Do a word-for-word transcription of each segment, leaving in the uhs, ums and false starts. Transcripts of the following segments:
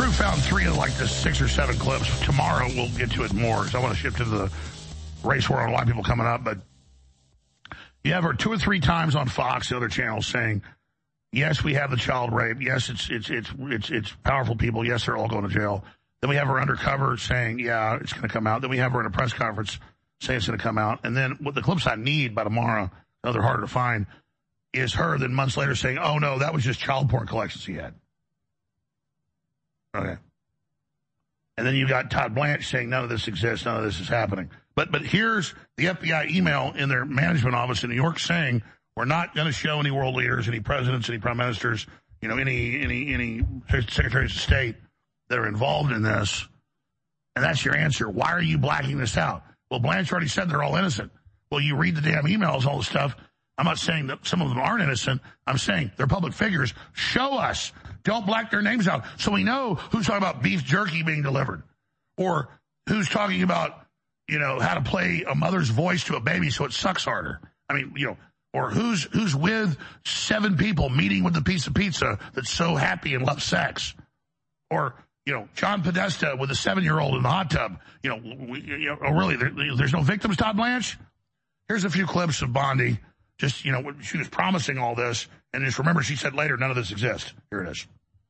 crew found three of like the six or seven clips. Tomorrow we'll get to it more because I want to shift to the race war on a lot of people coming up. But you have her two or three times on Fox, the other channels, saying, yes, we have the child rape. Yes, it's it's it's it's it's powerful people. Yes, they're all going to jail. Then we have her undercover saying, yeah, it's going to come out. Then we have her in a press conference saying it's going to come out. And then what the clips I need by tomorrow, now they're harder to find, is her then months later saying, oh, no, that was just child porn collections he had. Okay. And then you got Todd Blanche saying none of this exists, none of this is happening. But but here's the F B I email in their management office in New York saying we're not going to show any world leaders, any presidents, any prime ministers, you know, any any any secretaries of state that are involved in this. And that's your answer. Why are you blacking this out? Well, Blanche already said they're all innocent. Well, you read the damn emails, all the stuff. I'm not saying that some of them aren't innocent. I'm saying they're public figures. Show us. Don't black their names out so we know who's talking about beef jerky being delivered or who's talking about, you know, how to play a mother's voice to a baby so it sucks harder. I mean, you know, or who's who's with seven people meeting with a piece of pizza that's so happy and loves sex. Or, you know, John Podesta with a seven-year-old in the hot tub. You know, we, you know oh, really, there, there's no victims, Todd Blanche? Here's a few clips of Bondi. Just, you know, she was promising all this. And just remember, she said later, none of this exists. Here it is.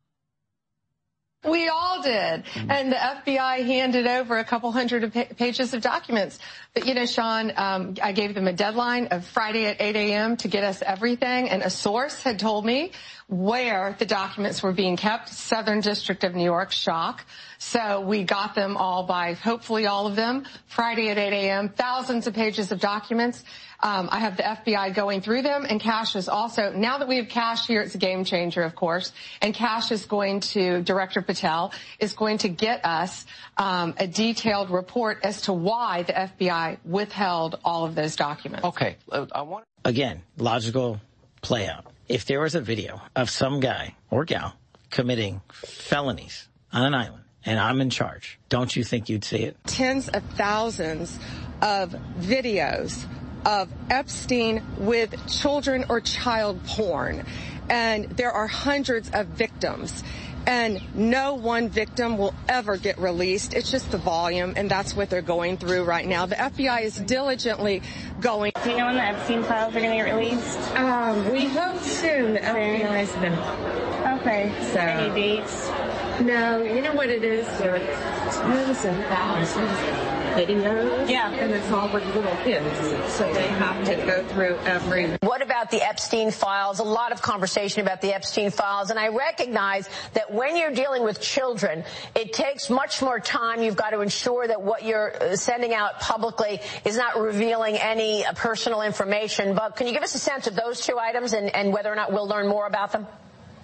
We all did. And the F B I handed over a couple hundred pages of documents. But, you know, Sean, um, I gave them a deadline of Friday at eight a.m. to get us everything. And a source had told me where the documents were being kept. Southern District of New York, shock. So we got them all by, hopefully all of them, Friday at eight a.m., thousands of pages of documents. Um, I have the F B I going through them, and Cash is also, now that we have Cash here, it's a game changer, of course, and Cash is going to, Director Patel, is going to get us um, a detailed report as to why the F B I withheld all of those documents. Okay. I want Again, logical play out. If there was a video of some guy or gal committing felonies on an island, and I'm in charge, don't you think you'd see it? Tens of thousands of videos of Epstein with children or child porn. And there are hundreds of victims. And no one victim will ever get released. It's just the volume, and that's what they're going through right now. The F B I is diligently going. Do you know when the Epstein files are going to get released? Um, we hope soon. The F B I has been. Okay. So. Any dates? No, you know what it is? There are thousands videos. Yeah. And it's all with little kids. So they have to go through every. What about the Epstein files? A lot of conversation about the Epstein files. And I recognize that when you're dealing with children, it takes much more time. You've got to ensure that what you're sending out publicly is not revealing any personal information. But can you give us a sense of those two items and, and whether or not we'll learn more about them?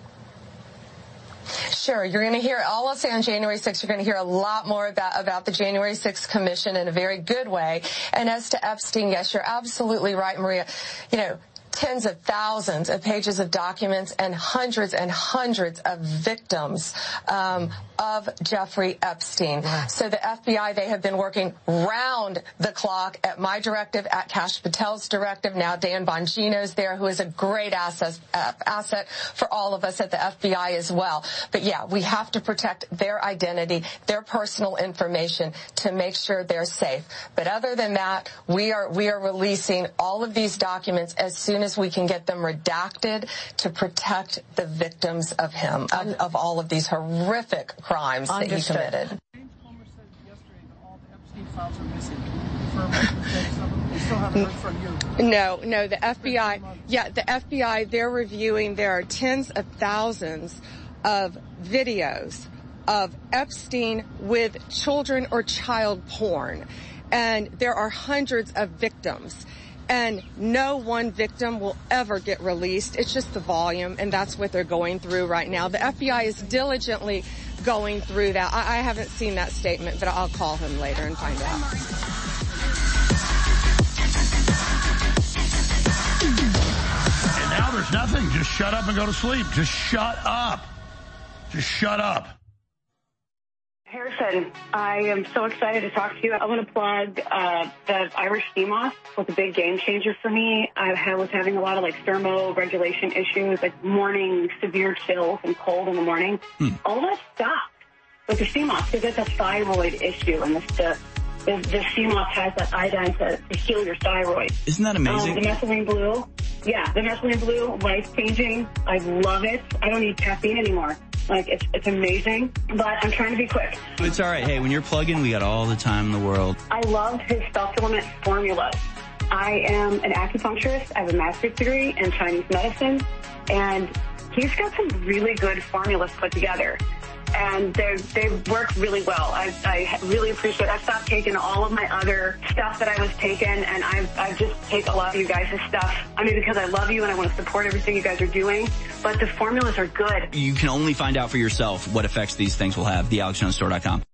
Sure. You're going to hear, all I'll say on January sixth, you're going to hear a lot more about, about the January sixth Commission in a very good way. And as to Epstein, yes, you're absolutely right, Maria. You know, tens of thousands of pages of documents and hundreds and hundreds of victims um, of Jeffrey Epstein. Wow. So the F B I, they have been working round the clock at my directive, at Kash Patel's directive. Now Dan Bongino's there, who is a great asset, uh, asset for all of us at the F B I as well. But yeah, we have to protect their identity, their personal information to make sure they're safe. But other than that, we are we are releasing all of these documents as soon as we can get them redacted to protect the victims of him, of, of all of these horrific crimes Understood. that he committed. James Comer said yesterday that all the Epstein files are missing. Can you confirm that some of them? We still haven't heard from you. No, no, the F B I, yeah, the F B I, they're reviewing, there are tens of thousands of videos of Epstein with children or child porn. And there are hundreds of victims. And no one victim will ever get released. It's just the volume, and that's what they're going through right now. The F B I is diligently going through that. I, I haven't seen that statement, but I'll call him later and find out. And now there's nothing. Just shut up and go to sleep. Just shut up. Just shut up. Harrison, I am so excited to talk to you. I want to plug uh, the Irish Steam-Off was a big game changer for me. I was having a lot of like thermoregulation issues, like morning severe chills and cold in the morning. Hmm. All that stopped. with the C M O S because it's a thyroid issue, and the, the, the C M O S has that iodine to, to heal your thyroid. Isn't that amazing? Um, the methylene blue, yeah, the methylene blue, life-changing. I love it. I don't need caffeine anymore. Like, it's it's amazing, but I'm trying to be quick. It's all right. Hey, when you're plugging, we got all the time in the world. I love his supplement formulas. I am an acupuncturist. I have a master's degree in Chinese medicine, and he's got some really good formulas put together, and they they work really well. I, I really appreciate it. I've stopped taking all of my other stuff that I was taking, and I've, I've just take a lot of you guys' stuff. I mean, because I love you and I want to support everything you guys are doing, but the formulas are good. You can only find out for yourself what effects these things will have. the alex jones store dot com.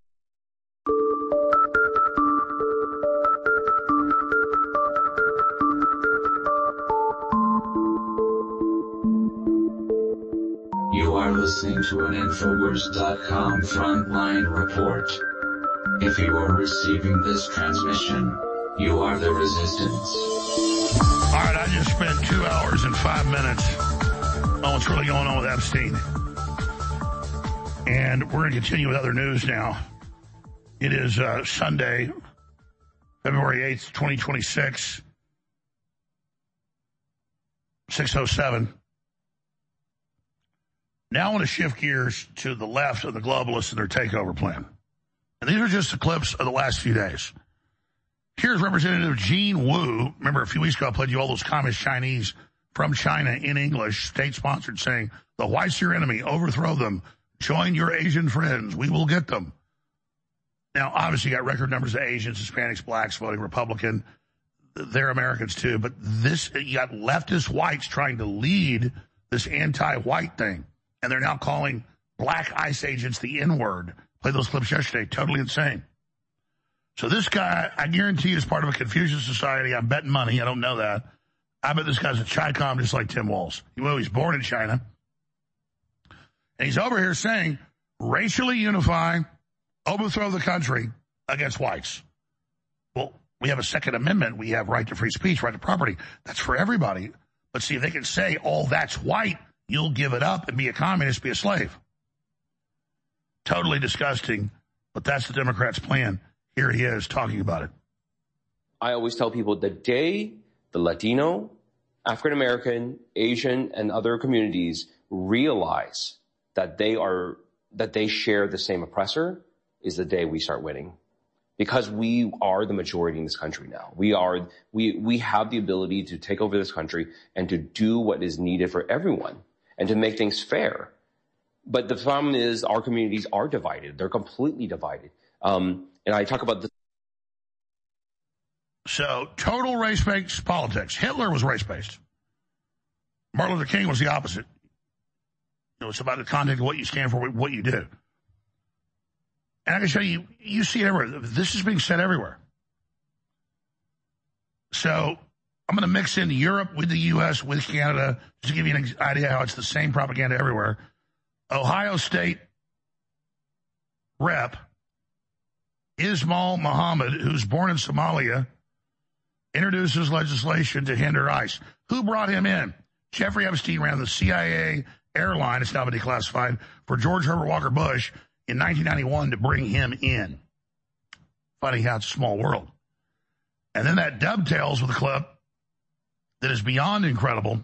You are listening to an Infowars dot com frontline report. If you are receiving this transmission, you are the resistance. All right, I just spent two hours and five minutes on what's really going on with Epstein. And we're going to continue with other news now. It is uh, Sunday, February eighth, twenty twenty-six, six oh seven. Now I want to shift gears to the left of the globalists and their takeover plan. And these are just the clips of the last few days. Here's Representative Jean Wu. Remember, a few weeks ago I played you all those communist Chinese from China in English, state-sponsored, saying, the whites are your enemy, overthrow them, join your Asian friends, we will get them. Now, obviously, you got record numbers of Asians, Hispanics, blacks voting Republican. They're Americans, too. But this, you got leftist whites trying to lead this anti-white thing. And they're now calling black ICE agents the N-word. Played those clips yesterday. Totally insane. So this guy, I guarantee is part of a Confucius Society. I'm betting money. I don't know that. I bet this guy's a Chi-Com just like Tim Walz. Well, he's born in China. And he's over here saying, racially unify, overthrow the country against whites. Well, we have a Second Amendment. We have right to free speech, right to property. That's for everybody. But see, if they can say, oh, that's white, you'll give it up and be a communist, be a slave. Totally disgusting, but that's the Democrats' plan. Here he is talking about it. I always tell people the day the Latino, African-American, Asian, and other communities realize that they are, that they share the same oppressor is the day we start winning. Because we are the majority in this country now. We are, we, we have the ability to take over this country and to do what is needed for everyone and to make things fair. But the problem is our communities are divided. They're completely divided. Um, and I talk about this. So total race-based politics. Hitler was race-based. Martin Luther King was the opposite. You know, it's about the content of what you stand for, what you do. And I can show you, you see it everywhere. This is being said everywhere. So I'm going to mix in Europe with the U S, with Canada, just to give you an idea how it's the same propaganda everywhere. Ohio State rep Ismail Muhammad, who's born in Somalia, introduces legislation to hinder ICE. Who brought him in? Jeffrey Epstein ran the C I A airline, it's now been declassified, for George Herbert Walker Bush in nineteen ninety-one to bring him in. Funny how it's a small world. And then that dovetails with a clip that is beyond incredible.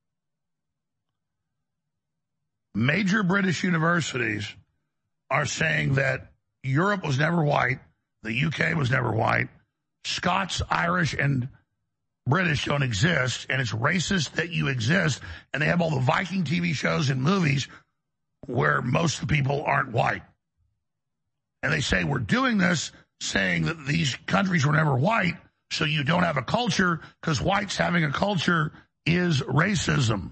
Major British universities are saying that Europe was never white, the U K was never white, Scots, Irish, and British don't exist, and it's racist that you exist, and they have all the Viking T V shows and movies where most of the people aren't white. And they say we're doing this saying that these countries were never white, so you don't have a culture, because whites having a culture is racism.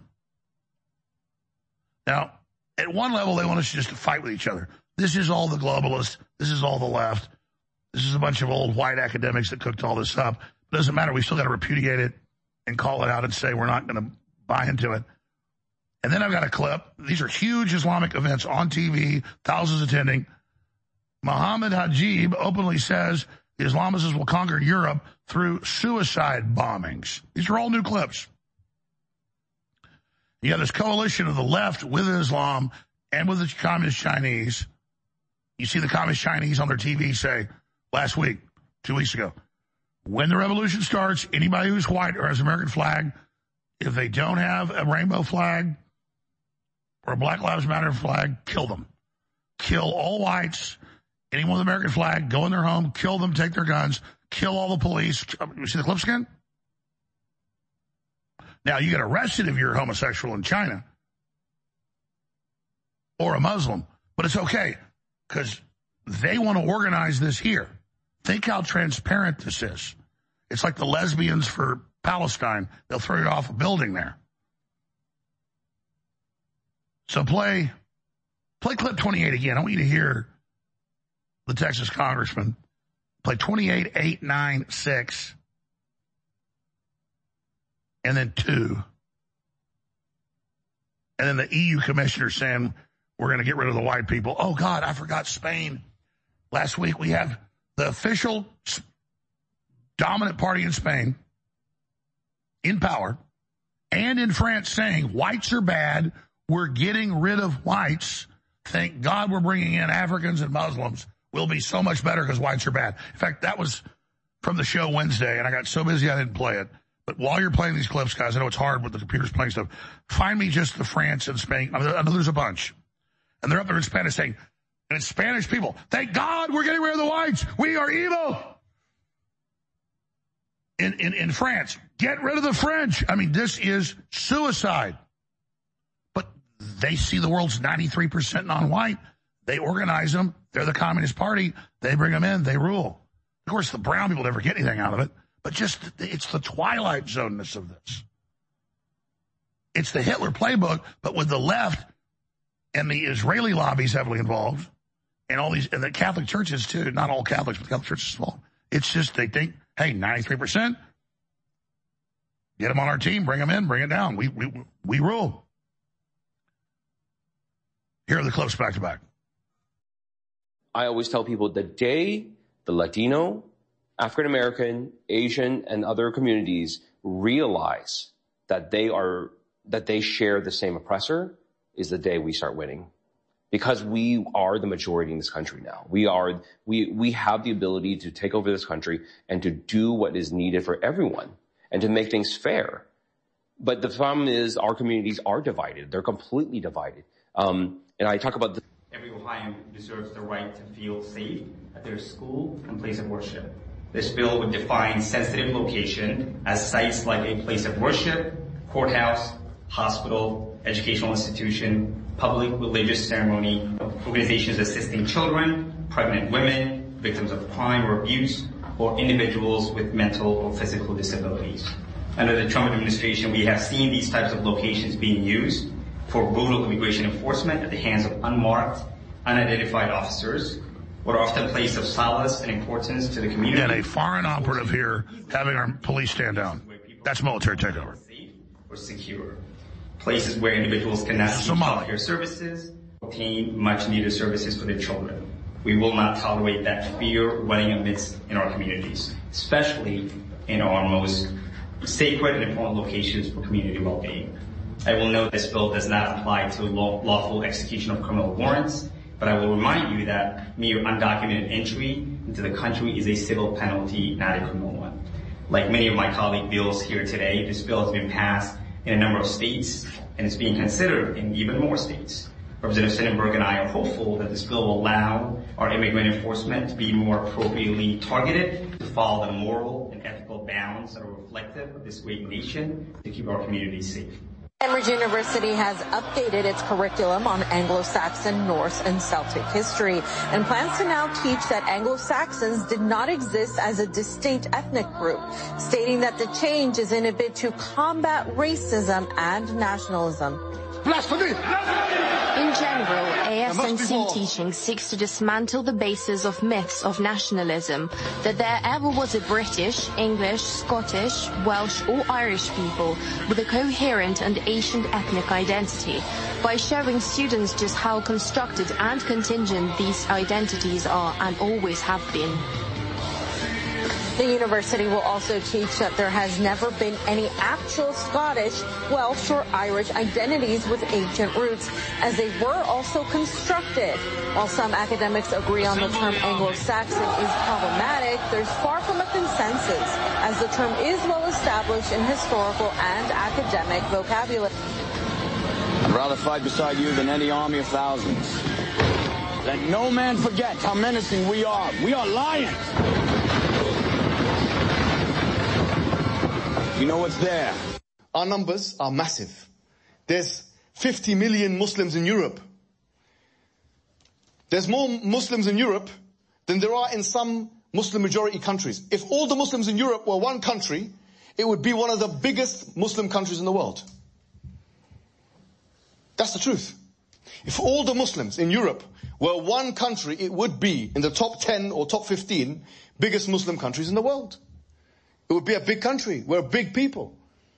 Now, at one level, they want us just to fight with each other. This is all the globalists. This is all the left. This is a bunch of old white academics that cooked all this up. It doesn't matter. We still got to repudiate it and call it out and say we're not going to buy into it. And then I've got a clip. These are huge Islamic events on T V, thousands attending. Mohammed Hajib openly says the Islamists will conquer Europe through suicide bombings. These are all new clips. You have this coalition of the left with Islam and with the communist Chinese You see the Communist Chinese on their T V say last week, two weeks ago, when the revolution starts, anybody who's white or has an American flag, if they don't have a rainbow flag or a Black Lives Matter flag, kill them. Kill all whites, anyone with an American flag, go in their home, kill them, take their guns, kill all the police. You see the clips again? Now, you get arrested if you're homosexual in China or a Muslim, but it's okay because they want to organize this here. Think how transparent this is. It's like the lesbians for Palestine. They'll throw you off a building there. So play, play clip twenty-eight again. I want you to hear the Texas congressman. Play twenty-eight, eight, nine, six, and then two. And then the E U commissioner saying, we're going to get rid of the white people. Oh, God, I forgot Spain. Last week we have the official dominant party in Spain in power and in France saying whites are bad. We're getting rid of whites. Thank God we're bringing in Africans and Muslims. We'll be so much better because whites are bad. In fact, that was from the show Wednesday, and I got so busy I didn't play it. But while you're playing these clips, guys, I know it's hard with the computers playing stuff. Find me just the France and Spain. I, mean, I know there's a bunch. And they're up there in Spanish saying, and it's Spanish people, thank God we're getting rid of the whites. We are evil. In, in, in France, get rid of the French. I mean, this is suicide. But they see the world's ninety-three percent non-white. They organize them. They're the Communist Party. They bring them in. They rule. Of course, the brown people never get anything out of it. But just, it's the Twilight Zone-ness of this. It's the Hitler playbook, but with the left and the Israeli lobbies heavily involved, and all these, and the Catholic churches too, not all Catholics, but the Catholic churches involved. It's just, they think, hey, ninety-three percent, get them on our team, bring them in, bring it down. We, we, we rule. Here are the clips back to back. I always tell people the day the Latino, African American, Asian, and other communities realize that they are, that they share the same oppressor is the day we start winning. Because we are the majority in this country now. We are, we, we have the ability to take over this country and to do what is needed for everyone and to make things fair. But the problem is our communities are divided. They're completely divided. Um, and I talk about the Every Ohioan deserves the right to feel safe at their school and place of worship. This bill would define sensitive location as sites like a place of worship, courthouse, hospital, educational institution, public religious ceremony, organizations assisting children, pregnant women, victims of crime or abuse, or individuals with mental or physical disabilities. Under the Trump administration, we have seen these types of locations being used for brutal immigration enforcement at the hands of unmarked, unidentified officers, what are often a place of solace and importance to the community. And a foreign operative here having our police stand down. That's military takeover. Or secure. Places where individuals can now seek health care services, obtain much needed services for their children. We will not tolerate that fear running amidst in our communities, especially in our most sacred and important locations for community well-being. I will note this bill does not apply to law, lawful execution of criminal warrants, but I will remind you that mere undocumented entry into the country is a civil penalty, not a criminal one. Like many of my colleague bills here today, this bill has been passed in a number of states, and it's being considered in even more states. Representative Sonnenberg and I are hopeful that this bill will allow our immigrant enforcement to be more appropriately targeted, to follow the moral and ethical bounds that are reflective of this great nation, to keep our communities safe. Cambridge University has updated its curriculum on Anglo-Saxon, Norse, and Celtic history and plans to now teach that Anglo-Saxons did not exist as a distinct ethnic group, stating that the change is in a bid to combat racism and nationalism. Blasphemy! In general, A S N C teaching seeks to dismantle the basis of myths of nationalism, that there ever was a British, English, Scottish, Welsh or Irish people with a coherent and ancient ethnic identity, by showing students just how constructed and contingent these identities are and always have been. The university will also teach that there has never been any actual Scottish, Welsh, or Irish identities with ancient roots, as they were also constructed. While some academics agree on the term Anglo-Saxon is problematic, there's far from a consensus, as the term is well established in historical and academic vocabulary. I'd rather fight beside you than any army of thousands. Let no man forget how menacing we are. We are lions. You know what's there? Our numbers are massive. There's fifty million Muslims in Europe. There's more Muslims in Europe than there are in some Muslim majority countries. If all the Muslims in Europe were one country, it would be one of the biggest Muslim countries in the world. That's the truth. If all the Muslims in Europe were one country, it would be in the top ten or top fifteen biggest Muslim countries in the world. It would be a big country. We're big people.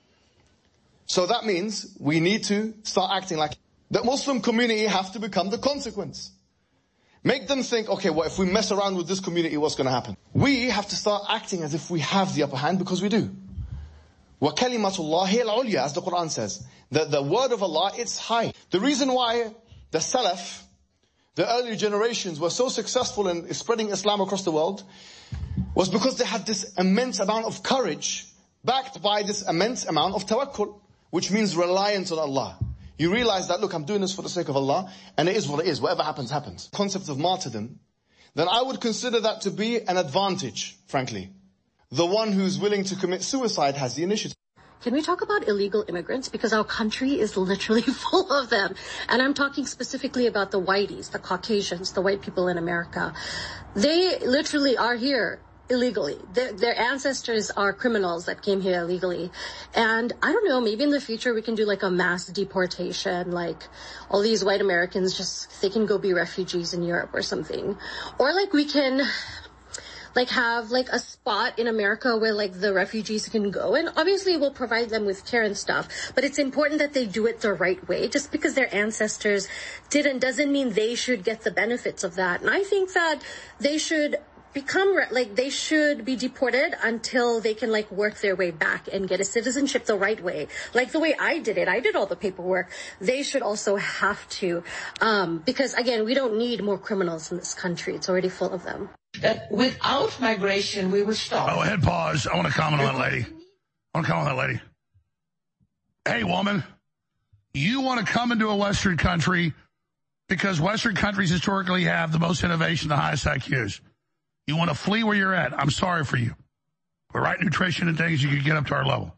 So that means we need to start acting like the Muslim community have to become the consequence. Make them think, okay, well, if we mess around with this community, what's going to happen? We have to start acting as if we have the upper hand, because we do. وَكَلِمَةُ اللَّهِ هِيَ الْعُلْيَا, as the Quran says. The, the word of Allah, it's high. The reason why the Salaf, the early generations, were so successful in spreading Islam across the world was because they had this immense amount of courage backed by this immense amount of tawakkul, which means reliance on Allah. You realize that, look, I'm doing this for the sake of Allah, and it is what it is. Whatever happens, happens. Concept of martyrdom, then I would consider that to be an advantage, frankly. The one who's willing to commit suicide has the initiative. Can we talk about illegal immigrants? Because our country is literally full of them. And I'm talking specifically about the whiteys, the Caucasians, the white people in America. They literally are here illegally. Their, their ancestors are criminals that came here illegally. And I don't know, maybe in the future we can do like a mass deportation, like all these white Americans just, they can go be refugees in Europe or something. Or like we can like have like a spot in America where like the refugees can go, and obviously we'll provide them with care and stuff, but it's important that they do it the right way. Just because their ancestors didn't doesn't mean they should get the benefits of that. And I think that they should become like they should be deported until they can like work their way back and get a citizenship the right way, like the way I did it. I did all the paperwork. They should also have to, um, because again, we don't need more criminals in this country. It's already full of them. That without migration, we would stop. Oh, head pause. I want to comment on that lady. I want to comment on that lady. Hey, woman, you want to come into a Western country because Western countries historically have the most innovation, the highest I Qs. You want to flee where you're at. I'm sorry for you. With right nutrition and things, you can get up to our level.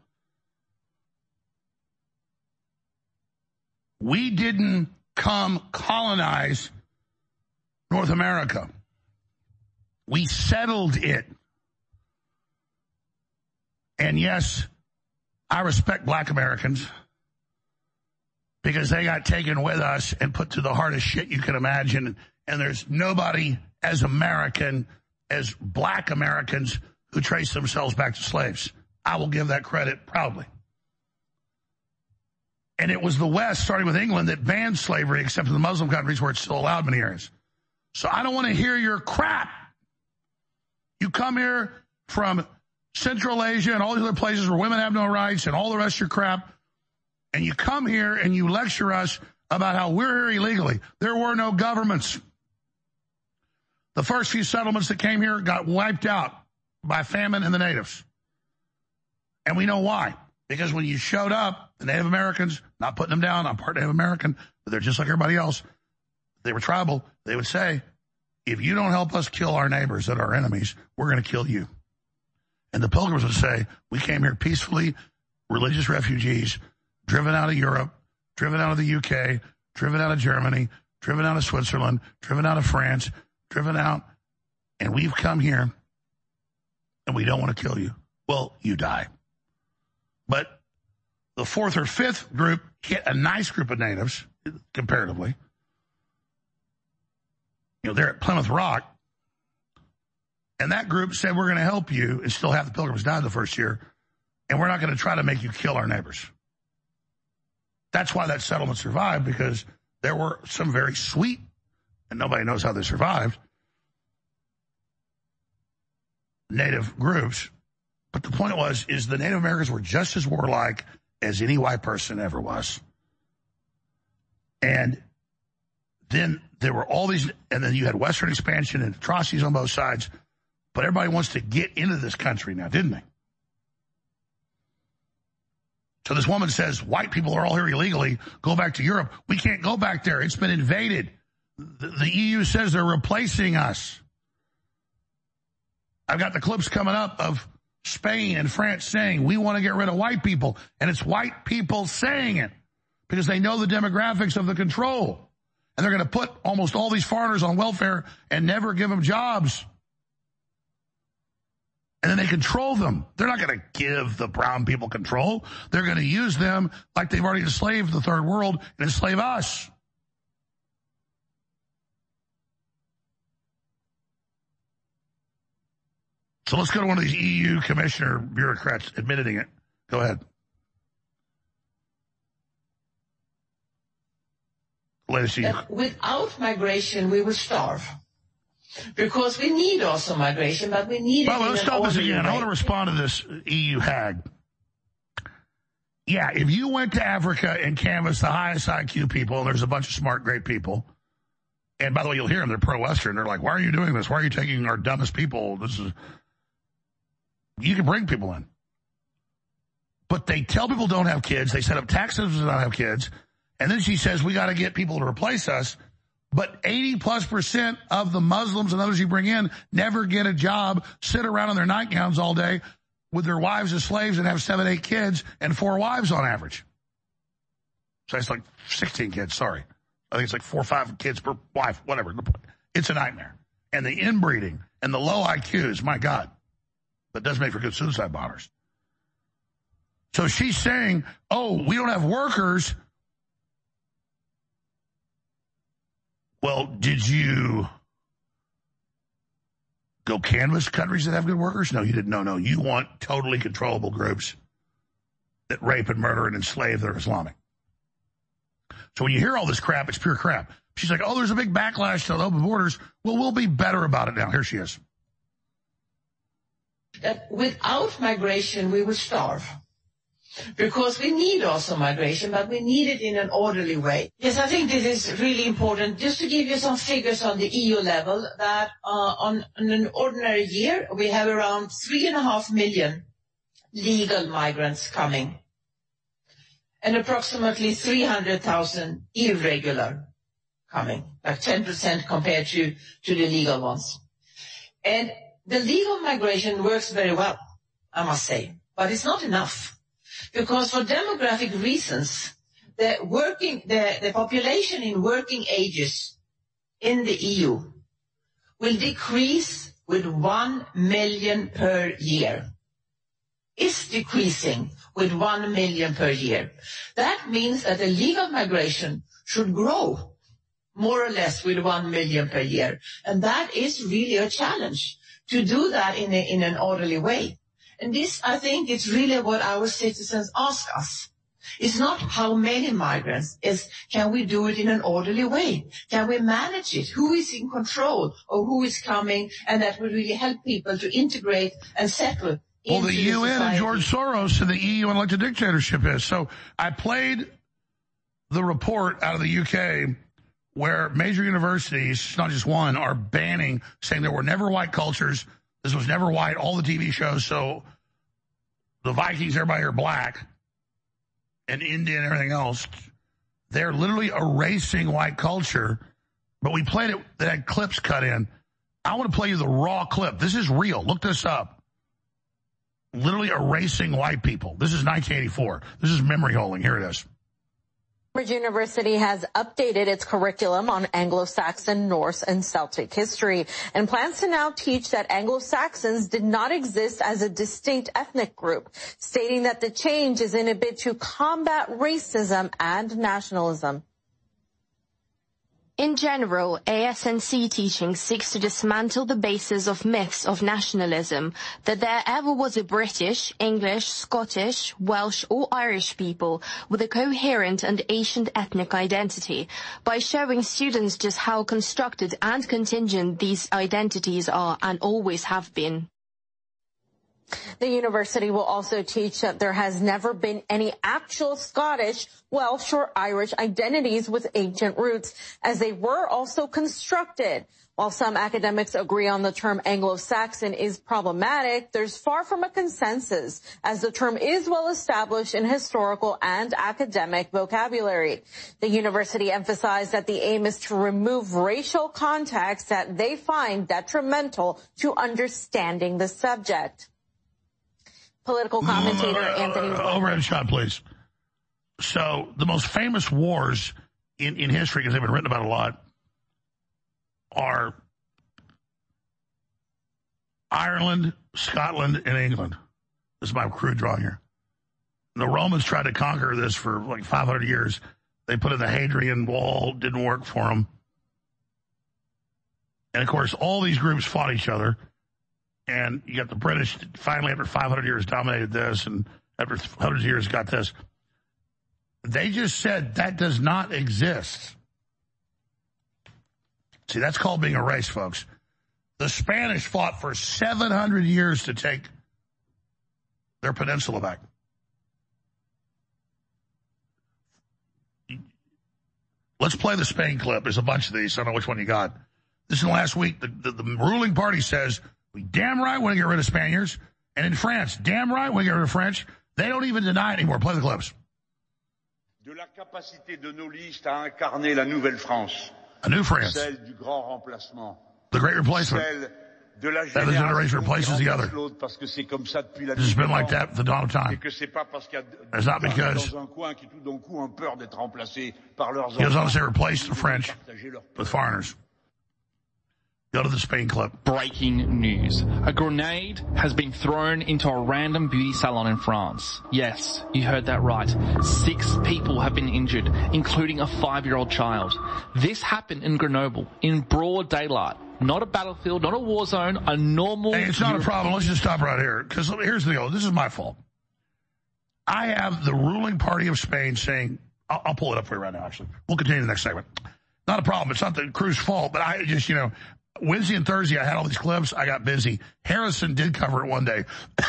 We didn't come colonize North America. We settled it. And yes, I respect black Americans because they got taken with us and put to the hardest shit you can imagine. And there's nobody as American as black Americans who trace themselves back to slaves. I will give that credit proudly. And it was the West, starting with England, that banned slavery, except in the Muslim countries where it's still allowed in many areas. So I don't want to hear your crap. You come here from Central Asia and all these other places where women have no rights and all the rest of your crap, and you come here and you lecture us about how we're here illegally. There were no governments. The first few settlements that came here got wiped out by famine and the natives. And we know why. Because when you showed up, the Native Americans, not putting them down, I'm part Native American, but they're just like everybody else. They were tribal. They would say, if you don't help us kill our neighbors that are our enemies, we're going to kill you. And the Pilgrims would say, we came here peacefully, religious refugees, driven out of Europe, driven out of the U K, driven out of Germany, driven out of Switzerland, driven out of France, driven out, and we've come here, and we don't want to kill you. Well, you die. But the fourth or fifth group hit a nice group of natives, comparatively. You know, they're at Plymouth Rock, and that group said, we're going to help you, and still half the Pilgrims died the first year, and we're not going to try to make you kill our neighbors. That's why that settlement survived, because there were some very sweet, and nobody knows how they survived, native groups. But the point was, is the Native Americans were just as warlike as any white person ever was. And then there were all these, and then you had Western expansion and atrocities on both sides. But everybody wants to get into this country now, didn't they? So this woman says, white people are all here illegally. Go back to Europe. We can't go back there. It's been invaded. The, the E U says they're replacing us. I've got the clips coming up of Spain and France saying, we want to get rid of white people. And it's white people saying it because they know the demographics of the control. And they're going to put almost all these foreigners on welfare and never give them jobs. And then they control them. They're not going to give the brown people control. They're going to use them like they've already enslaved the third world and enslave us. So let's go to one of these E U commissioner bureaucrats admitting it. Go ahead. Latest E U. Without migration, we will starve. Because we need also migration, but we need well, it in let's an stop this orderly again. way. I want to respond to this E U hag. Yeah, if you went to Africa and canvassed the highest I Q people, and there's a bunch of smart, great people, and by the way, you'll hear them, they're pro-Western. They're like, why are you doing this? Why are you taking our dumbest people? This is, you can bring people in. But they tell people don't have kids. They set up tax systems to not have kids. And then she says, we got to get people to replace us. But eighty plus percent of the Muslims and others you bring in never get a job, sit around in their nightgowns all day with their wives as slaves and have seven, eight kids and four wives on average. So it's like sixteen kids, sorry. I think it's like four or five kids per wife, whatever. It's a nightmare. And the inbreeding and the low I Qs, my God, that does make for good suicide bombers. So she's saying, oh, we don't have workers. Well, did you go canvass countries that have good workers? No, you didn't. No, no. You want totally controllable groups that rape and murder and enslave that are Islamic. So when you hear all this crap, it's pure crap. She's like, oh, there's a big backlash to the open borders. Well, we'll be better about it now. Here she is. That without migration, we will starve. Because we need also migration, but we need it in an orderly way. Yes, I think this is really important. Just to give you some figures on the E U level, that uh, on, on an ordinary year, we have around three and a half million legal migrants coming, and approximately three hundred thousand irregular coming, like ten percent compared to, to the legal ones. And the legal migration works very well, I must say, but it's not enough. Because for demographic reasons, the working, the, the population in working ages in the E U will decrease with one million per year. Is decreasing with one million per year. That means that the legal migration should grow more or less with one million per year. And that is really a challenge to do that in, a, in an orderly way. And this, I think, is really what our citizens ask us. It's not how many migrants, it's can we do it in an orderly way? Can we manage it? Who is in control of who is coming? And that will really help people to integrate and settle. Well, the U N and George Soros and the E U unelected dictatorship is. So I played the report out of the U K where major universities, not just one, are banning, saying there were never white cultures. This was never white, all the T V shows. So the Vikings, everybody are black, and Indian and everything else. They're literally erasing white culture. But we played it, that had clips cut in. I want to play you the raw clip. This is real. Look this up. Literally erasing white people. This is nineteen eighty-four. This is memory holding. Here it is. Cambridge University has updated its curriculum on Anglo-Saxon, Norse, and Celtic history and plans to now teach that Anglo-Saxons did not exist as a distinct ethnic group, stating that the change is in a bid to combat racism and nationalism. In general, A S N C teaching seeks to dismantle the basis of myths of nationalism, that there ever was a British, English, Scottish, Welsh or Irish people with a coherent and ancient ethnic identity, by showing students just how constructed and contingent these identities are and always have been. The university will also teach that there has never been any actual Scottish, Welsh, or Irish identities with ancient roots, as they were also constructed. While some academics agree on the term Anglo-Saxon is problematic, there's far from a consensus, as the term is well established in historical and academic vocabulary. The university emphasized that the aim is to remove racial context that they find detrimental to understanding the subject. Political commentator uh, Anthony... Overhead shot, please. So the most famous wars in, in history, because they've been written about a lot, are Ireland, Scotland, and England. This is my crude drawing here. The Romans tried to conquer this for like five hundred years. They put in the Hadrian Wall, didn't work for them. And, of course, all these groups fought each other. And you got the British, finally, after five hundred years, dominated this, and after hundreds of years, got this. They just said that does not exist. See, that's called being a race, folks. The Spanish fought for seven hundred years to take their peninsula back. Let's play the Spain clip. There's a bunch of these. I don't know which one you got. This is last week. The, the, the ruling party says, we damn right want to get rid of Spaniards. And in France, damn right want to get rid of French. They don't even deny it anymore. Play the clips. De la capacité de nos listes à incarner la nouvelle France. A new France. Celle du grand remplacement. The great replacement. Celle de la that the generation replaces the other. Parce que c'est comme ça depuis la this has been like that the dawn of time. Et que c'est pas parce qu'il y a it's not because dans un coin qui tout d'un coup ont peur d'être remplacés par leurs he doesn't say replace the French with foreigners. Go to the Spain clip. Breaking news. A grenade has been thrown into a random beauty salon in France. Yes, you heard that right. Six people have been injured, including a five-year-old child. This happened in Grenoble, in broad daylight. Not a battlefield, not a war zone, a normal... Hey, it's not Europe- a problem. Let's just stop right here. Because here's the deal. This is my fault. I have the ruling party of Spain saying... I'll, I'll pull it up for you right now, actually. We'll continue the next segment. Not a problem. It's not the crew's fault, but I just, you know... Wednesday and Thursday, I had all these clips. I got busy. Harrison did cover it one day.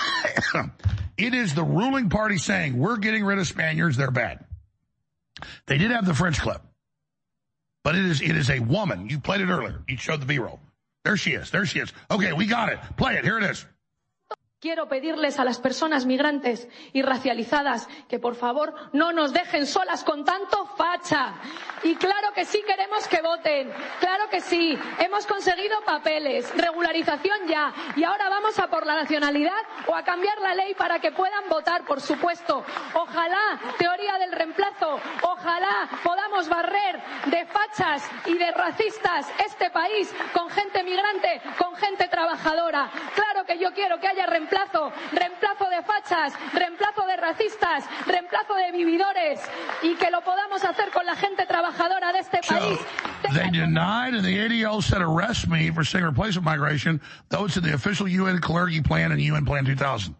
It is the ruling party saying, we're getting rid of Spaniards. They're bad. They did have the French clip. But it is it is a woman. You played it earlier. You showed the B-roll. There she is. There she is. Okay, we got it. Play it. Here it is. Quiero pedirles a las personas migrantes y racializadas que por favor no nos dejen solas con tanto facha. Y claro que sí queremos que voten, claro que sí. Hemos conseguido papeles, regularización ya, y ahora vamos a por la nacionalidad o a cambiar la ley para que puedan votar, por supuesto. Ojalá, teoría del reemplazo, ojalá podamos barrer de fachas y de racistas este país con gente migrante, con gente trabajadora. Claro que yo quiero que haya reemplazo. Reemplazo, reemplazo de fachas, reemplazo de racistas, reemplazo de vividores y que lo podamos hacer con la gente trabajadora de este país. So, they denied and the A D L said arrest me for saying replacement migration, though it's in the official U N Kalergi plan and U N Plan two thousand.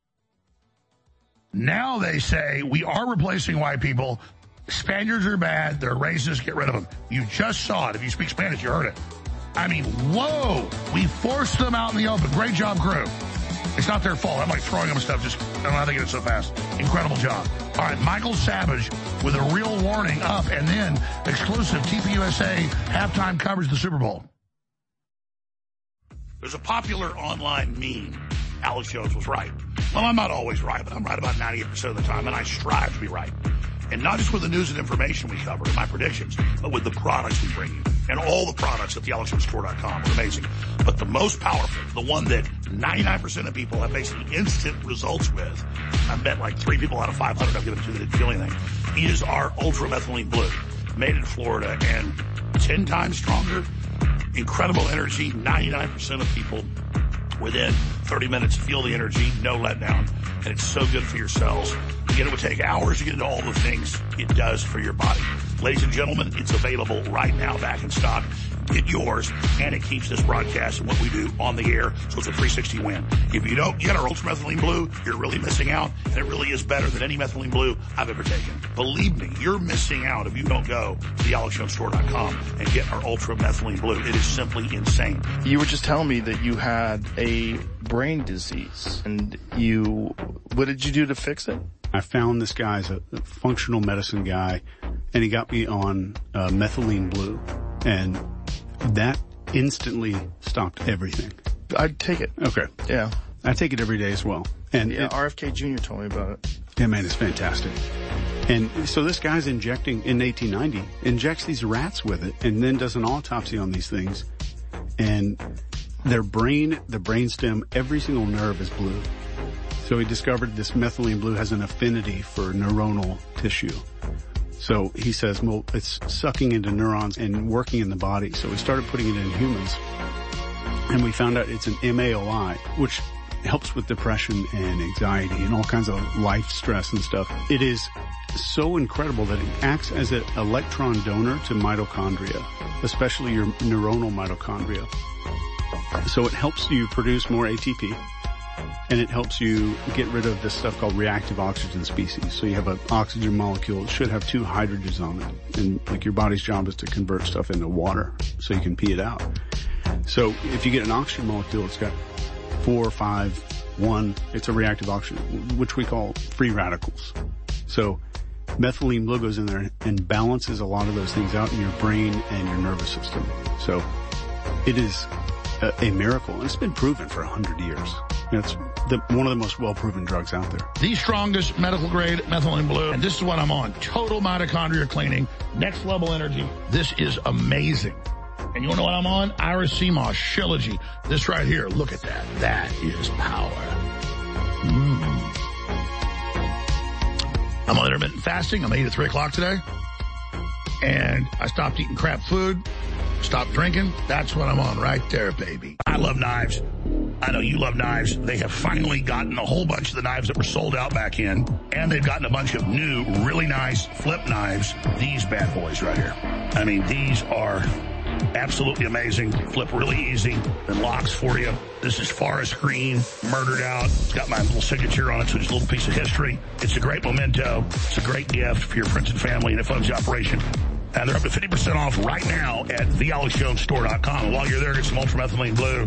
Now they say we are replacing white people. Spaniards are bad. They're racist. Get rid of them. You just saw it. If you speak Spanish, you heard it. I mean, whoa. We forced them out in the open. Great job, crew. It's not their fault. I'm like throwing them stuff. Just, I don't know how they get it so fast. Incredible job. All right, Michael Savage with a real warning up, and then exclusive T P U S A halftime coverage of the Super Bowl. There's a popular online meme. Alex Jones was right. Well, I'm not always right, but I'm right about ninety-eight percent of the time, and I strive to be right. And not just with the news and information we cover and my predictions, but with the products we bring you. And all the products at the alex jones store dot com are amazing. But the most powerful, the one that ninety-nine percent of people have basically instant results with, I bet like three people out of five hundred I've given it to that didn't feel anything, is our Ultra Methylene Blue. Made in Florida and ten times stronger. Incredible energy. ninety-nine percent of people within thirty minutes feel the energy, no letdown. And it's so good for your cells. Again, it would take hours to get into all the things it does for your body. Ladies and gentlemen, it's available right now, back in stock. Get yours, and it keeps this broadcast and what we do on the air, so it's a three sixty win. If you don't get our Ultra Methylene Blue, you're really missing out, and it really is better than any methylene blue I've ever taken. Believe me, you're missing out if you don't go to the alex jones store dot com and get our Ultra Methylene Blue. It is simply insane. You were just telling me that you had a brain disease. And you, what did you do to fix it? I found this guy's a functional medicine guy, and he got me on uh, methylene blue, and that instantly stopped everything. I'd take it. Okay. Yeah. I take it every day as well. And yeah, it, R F K Junior told me about it. Yeah, man, it's fantastic. And so this guy's injecting, in eighteen ninety, injects these rats with it, and then does an autopsy on these things, and their brain, the brainstem, every single nerve is blue. So he discovered this methylene blue has an affinity for neuronal tissue. So he says, well, it's sucking into neurons and working in the body. So we started putting it in humans. And we found out it's an M A O I, which helps with depression and anxiety and all kinds of life stress and stuff. It is so incredible that it acts as an electron donor to mitochondria, especially your neuronal mitochondria. So it helps you produce more A T P. And it helps you get rid of this stuff called reactive oxygen species. So you have an oxygen molecule. It should have two hydrogens on it. And like your body's job is to convert stuff into water so you can pee it out. So if you get an oxygen molecule, it's got four, five, one. It's a reactive oxygen, which we call free radicals. So methylene blue goes in there and balances a lot of those things out in your brain and your nervous system. So it is a, a miracle. And it's been proven for a hundred years. It's the, one of the most well-proven drugs out there. The strongest medical-grade methylene blue, and this is what I'm on. Total mitochondria cleaning, next-level energy. This is amazing. And you want to know what I'm on? Iris C M O S, Shilajit. This right here, look at that. That is power. Mm. I'm on intermittent fasting. I'm eight at three o'clock today. And I stopped eating crap food. Stopped drinking. That's what I'm on right there, baby. I love knives. I know you love knives. They have finally gotten a whole bunch of the knives that were sold out back in, and they've gotten a bunch of new, really nice flip knives. These bad boys right here. I mean, these are absolutely amazing. Flip really easy and locks for you. This is Forest Green, murdered out. It's got my little signature on it, so it's a little piece of history. It's a great memento. It's a great gift for your friends and family, and it funds the operation. And they're up to fifty percent off right now at the alex jones store dot com. And while you're there, get some ultramethylene blue.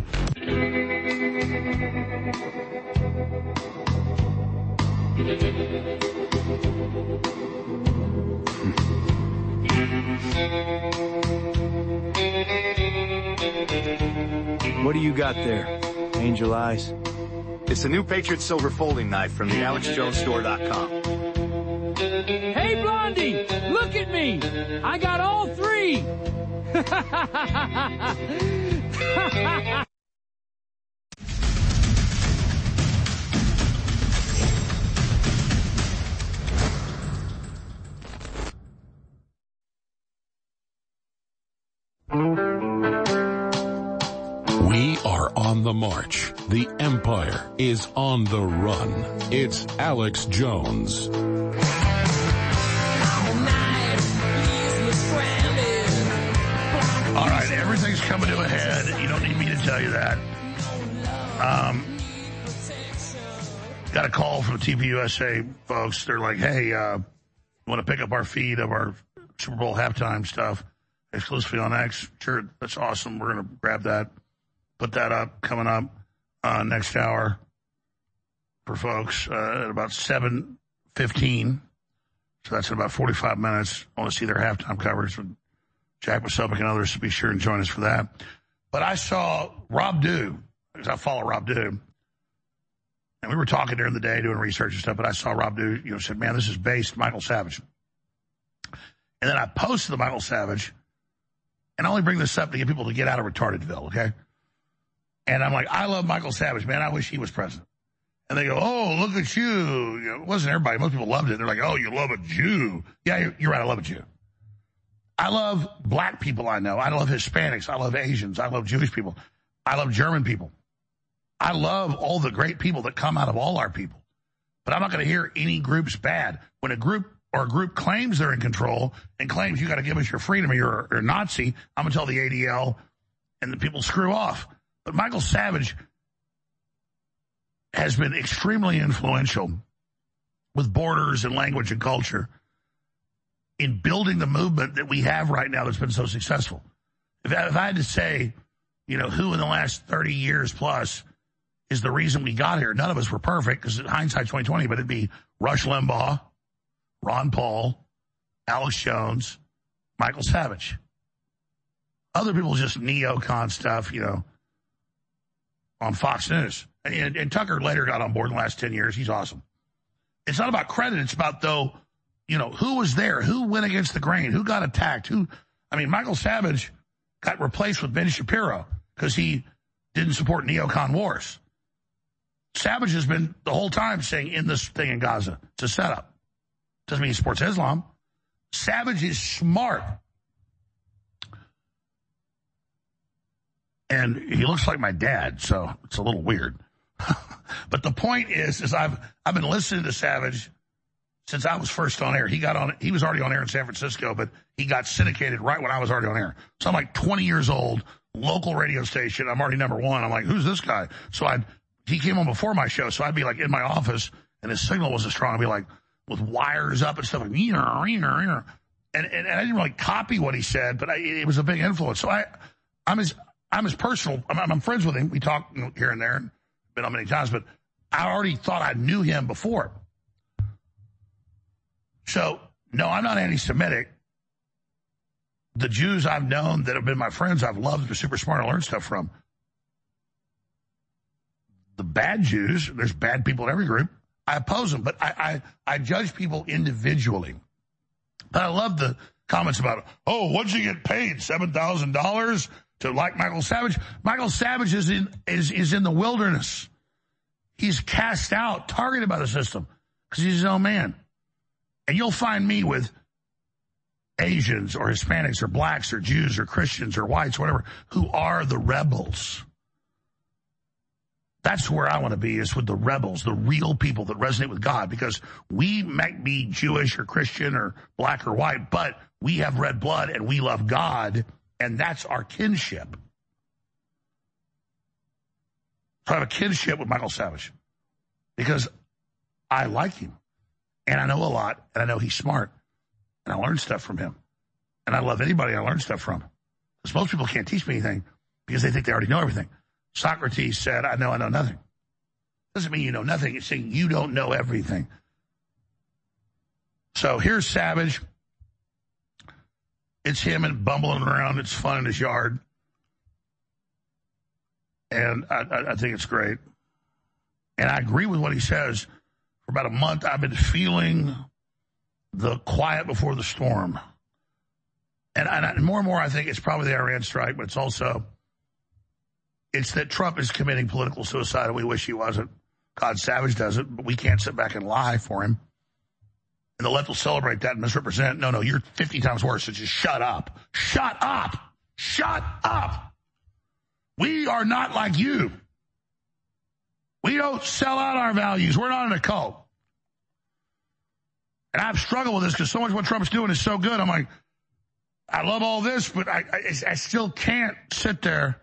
What do you got there? Angel eyes? It's a new Patriot Silver folding knife from the alex jones store dot com. Hey, Blondie, look at me. I got all three. We are on the march. The empire is on the run. It's Alex Jones. All right, everything's coming to a head. You don't need me to tell you that. Um, got a call from T V U S A folks. They're like, hey, uh, want to pick up our feed of our Super Bowl halftime stuff exclusively on X? Sure, that's awesome. We're going to grab that, put that up, coming up uh, next hour for folks uh, at about seven fifteen. So that's in about forty-five minutes. I want to see their halftime coverage with Jack Posobiec and others, to be sure and join us for that. But I saw Rob Dew, because I follow Rob Dew, and we were talking during the day doing research and stuff, but I saw Rob Dew, you know, said, man, this is based Michael Savage. And then I posted the Michael Savage, and I only bring this up to get people to get out of retardedville, okay? And I'm like, I love Michael Savage, man. I wish he was president. And they go, oh, look at you. You know, it wasn't everybody. Most people loved it. They're like, oh, you love a Jew. Yeah, you're, you're right. I love a Jew. I love black people I know. I love Hispanics. I love Asians. I love Jewish people. I love German people. I love all the great people that come out of all our people. But I'm not going to hear any groups bad. When a group or a group claims they're in control and claims you got to give us your freedom or you're, you're a Nazi, I'm going to tell the A D L and the people screw off. But Michael Savage has been extremely influential with borders and language and culture in building the movement that we have right now that's been so successful. If I, if I had to say, you know, who in the last thirty years plus is the reason we got here. None of us were perfect because hindsight's twenty twenty, but it'd be Rush Limbaugh, Ron Paul, Alex Jones, Michael Savage. Other people just neocon stuff, you know, on Fox News. And, and Tucker later got on board in the last ten years. He's awesome. It's not about credit. It's about, though, you know, who was there? Who went against the grain? Who got attacked? Who? I mean, Michael Savage got replaced with Ben Shapiro because he didn't support neocon wars. Savage has been the whole time saying in this thing in Gaza, it's a setup. Doesn't mean he supports Islam. Savage is smart. And he looks like my dad, so it's a little weird. But the point is, is I've I've been listening to Savage since I was first on air. He got on. He was already on air in San Francisco, but he got syndicated right when I was already on air. So I'm like twenty years old, local radio station. I'm already number one. I'm like, who's this guy? So I he came on before my show, so I'd be like in my office, and his signal wasn't strong. I'd be like with wires up and stuff like, and and, and I didn't really copy what he said, but I, it was a big influence. So I I'm his I'm his personal. I'm, I'm friends with him. We talk here and there. Been on many times, but I already thought I knew him before. So, no, I'm not anti-Semitic. The Jews I've known that have been my friends, I've loved, they're super smart, I learned stuff from. The bad Jews, there's bad people in every group, I oppose them, but I, I, I judge people individually. But I love the comments about, oh, what'd you get paid, seven thousand dollars? To like Michael Savage. Michael Savage is in is is in the wilderness. He's cast out, targeted by the system because he's his own man. And you'll find me with Asians or Hispanics or blacks or Jews or Christians or whites, whatever, who are the rebels. That's where I want to be, is with the rebels, the real people that resonate with God, because we might be Jewish or Christian or black or white, but we have red blood and we love God. And that's our kinship. So I have a kinship with Michael Savage because I like him. And I know a lot. And I know he's smart. And I learn stuff from him. And I love anybody I learn stuff from. Because most people can't teach me anything because they think they already know everything. Socrates said, I know I know nothing. Doesn't mean you know nothing. It's saying you don't know everything. So here's Savage. It's him and bumbling around. It's fun in his yard. And I, I, I think it's great. And I agree with what he says. For about a month, I've been feeling the quiet before the storm. And, and, and more and more, I think it's probably the Iran strike, but it's also, it's that Trump is committing political suicide, and we wish he wasn't. God, Savage doesn't, but we can't sit back and lie for him. And the left will celebrate that and misrepresent. No, no, you're fifty times worse, so just shut up. Shut up. Shut up. We are not like you. We don't sell out our values. We're not in a cult. And I've struggled with this because so much what Trump's doing is so good. I'm like, I love all this, but I, I, I still can't sit there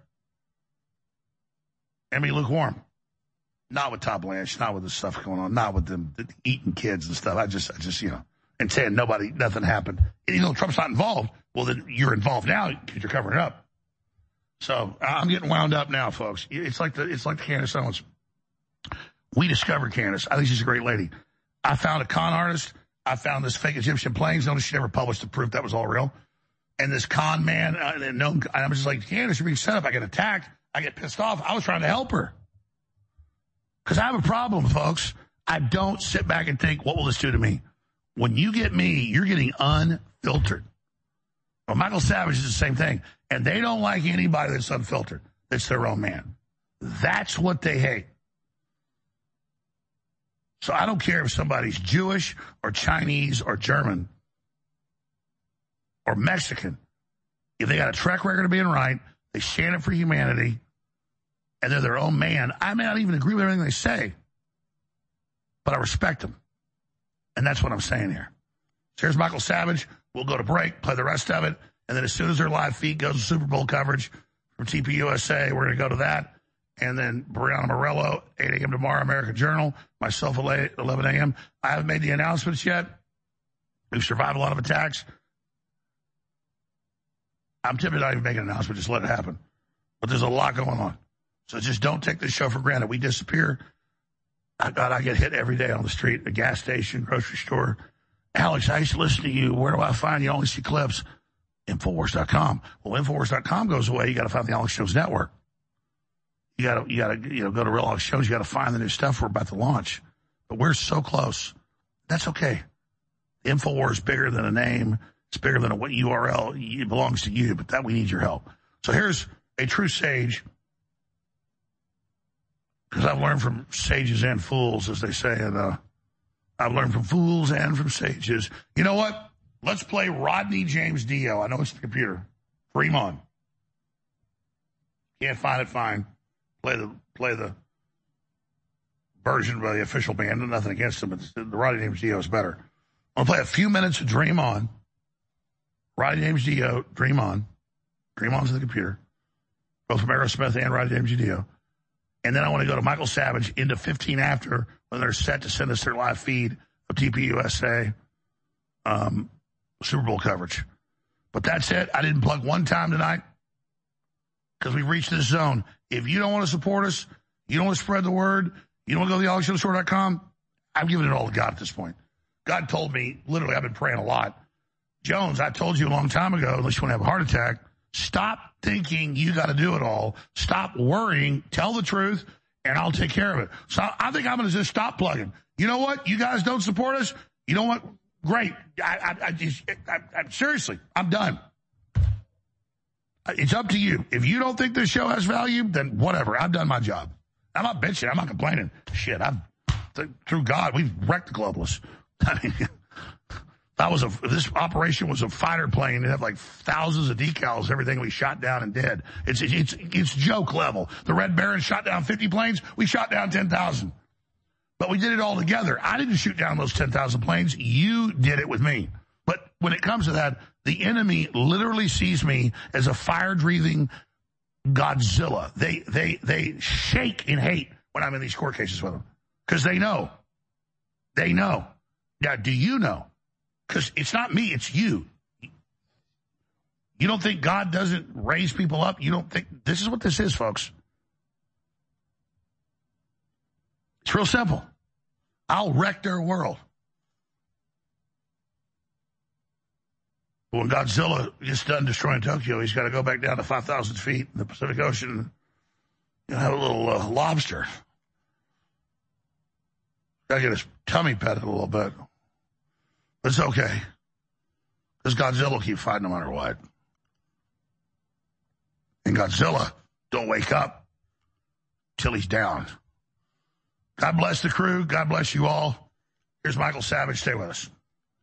and be lukewarm. Not with Todd Blanche, not with the stuff going on, not with them eating kids and stuff. I just, I just, you know, and saying nobody, nothing happened. And, you know, Trump's not involved. Well, then you're involved now because you're covering it up. So I'm getting wound up now, folks. It's like the, it's like the Candace Owens. We discovered Candace. I think she's a great lady. I found a con artist. I found this fake Egyptian planes. Notice she never published the proof that was all real. And this con man, uh, and no, I'm just like, Candace, you're being set up. I get attacked. I get pissed off. I was trying to help her. Because I have a problem, folks. I don't sit back and think, what will this do to me? When you get me, you're getting unfiltered. Well, Michael Savage is the same thing. And they don't like anybody that's unfiltered, that's their own man. That's what they hate. So I don't care if somebody's Jewish or Chinese or German or Mexican. If they got a track record of being right, they stand up for humanity, and they're their own man. I may not even agree with everything they say, but I respect them. And that's what I'm saying here. So here's Michael Savage. We'll go to break, play the rest of it, and then as soon as their live feed goes to Super Bowl coverage from T P U S A, we're going to go to that. And then Brianna Morello, eight a.m. tomorrow, American Journal. Myself, eleven a.m. I haven't made the announcements yet. We've survived a lot of attacks. I'm typically not even making an announcement, just let it happen. But there's a lot going on. So just don't take this show for granted. We disappear. I, God, I get hit every day on the street, a gas station, grocery store. Alex, I used to listen to you. Where do I find you? I only see clips. Infowars dot com. Well, Infowars dot com goes away. You got to find the Alex Jones Network. You got to, you got to, you know, go to Real Alex Jones. You got to find the new stuff we're about to launch. But we're so close. That's okay. Infowars is bigger than a name. It's bigger than a what U R L. It belongs to you, but that we need your help. So here's a true sage. Because I've learned from sages and fools, as they say, and uh, I've learned from fools and from sages. You know what? Let's play Rodney James Dio. I know it's the computer. Dream On. Can't find it, fine. Play the play the version by the official band. Nothing against them, but the Rodney James Dio is better. I'm going to play a few minutes of Dream On. Rodney James Dio, Dream On. Dream On's the computer. Both from Aerosmith and Rodney James Dio. And then I want to go to Michael Savage into fifteen after when they're set to send us their live feed of T P U S A um, Super Bowl coverage. But that's it. I didn't plug one time tonight because we've reached this zone. If you don't want to support us, you don't want to spread the word, you don't want to go to the alex jones show dot com, I've given it all to God at this point. God told me, literally, I've been praying a lot. Jones, I told you a long time ago, unless you want to have a heart attack, stop thinking you got to do it all. Stop worrying. Tell the truth, and I'll take care of it. So I think I'm going to just stop plugging. You know what? You guys don't support us. You know what? Great. I, I, I just, I, I, seriously, I'm done. It's up to you. If you don't think this show has value, then whatever. I've done my job. I'm not bitching. I'm not complaining. Shit, I've, through God, we've wrecked the globalists. I mean, that was a, if this operation was a fighter plane, it had like thousands of decals, everything we shot down and did. It's, it's, it's joke level. The Red Baron shot down fifty planes. We shot down ten thousand. But we did it all together. I didn't shoot down those ten thousand planes. You did it with me. But when it comes to that, the enemy literally sees me as a fire-breathing Godzilla. They, they, they shake in hate when I'm in these court cases with them. Because they know. They know. Now, do you know? Because it's not me, it's you. You don't think God doesn't raise people up? You don't think this is what this is, folks? It's real simple. I'll wreck their world. When Godzilla gets done destroying Tokyo, he's got to go back down to five thousand feet in the Pacific Ocean and have a little uh, lobster. Got to get his tummy petted a little bit. But it's okay. Because Godzilla will keep fighting no matter what. And Godzilla don't wake up till he's down. God bless the crew. God bless you all. Here's Michael Savage. Stay with us.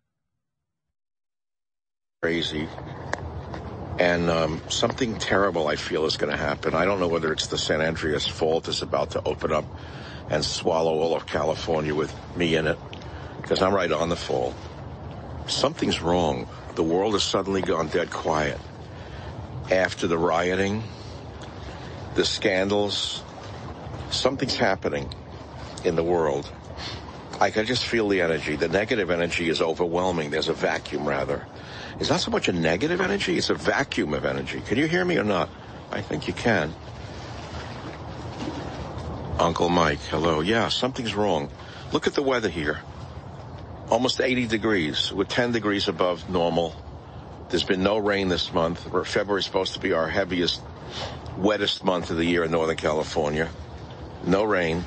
Crazy. And um, something terrible, I feel, is going to happen. I don't know whether it's the San Andreas Fault is about to open up and swallow all of California with me in it, because I'm right on the fault. Something's wrong. The world has suddenly gone dead quiet. After the rioting, the scandals, something's happening in the world. I can just feel the energy. The negative energy is overwhelming. There's a vacuum, rather. It's not so much a negative energy, it's a vacuum of energy. Can you hear me or not? I think you can. Uncle Mike, hello. Yeah, something's wrong. Look at the weather here. Almost eighty degrees. We're ten degrees above normal. There's been no rain this month. February is supposed to be our heaviest, wettest month of the year in Northern California. No rain.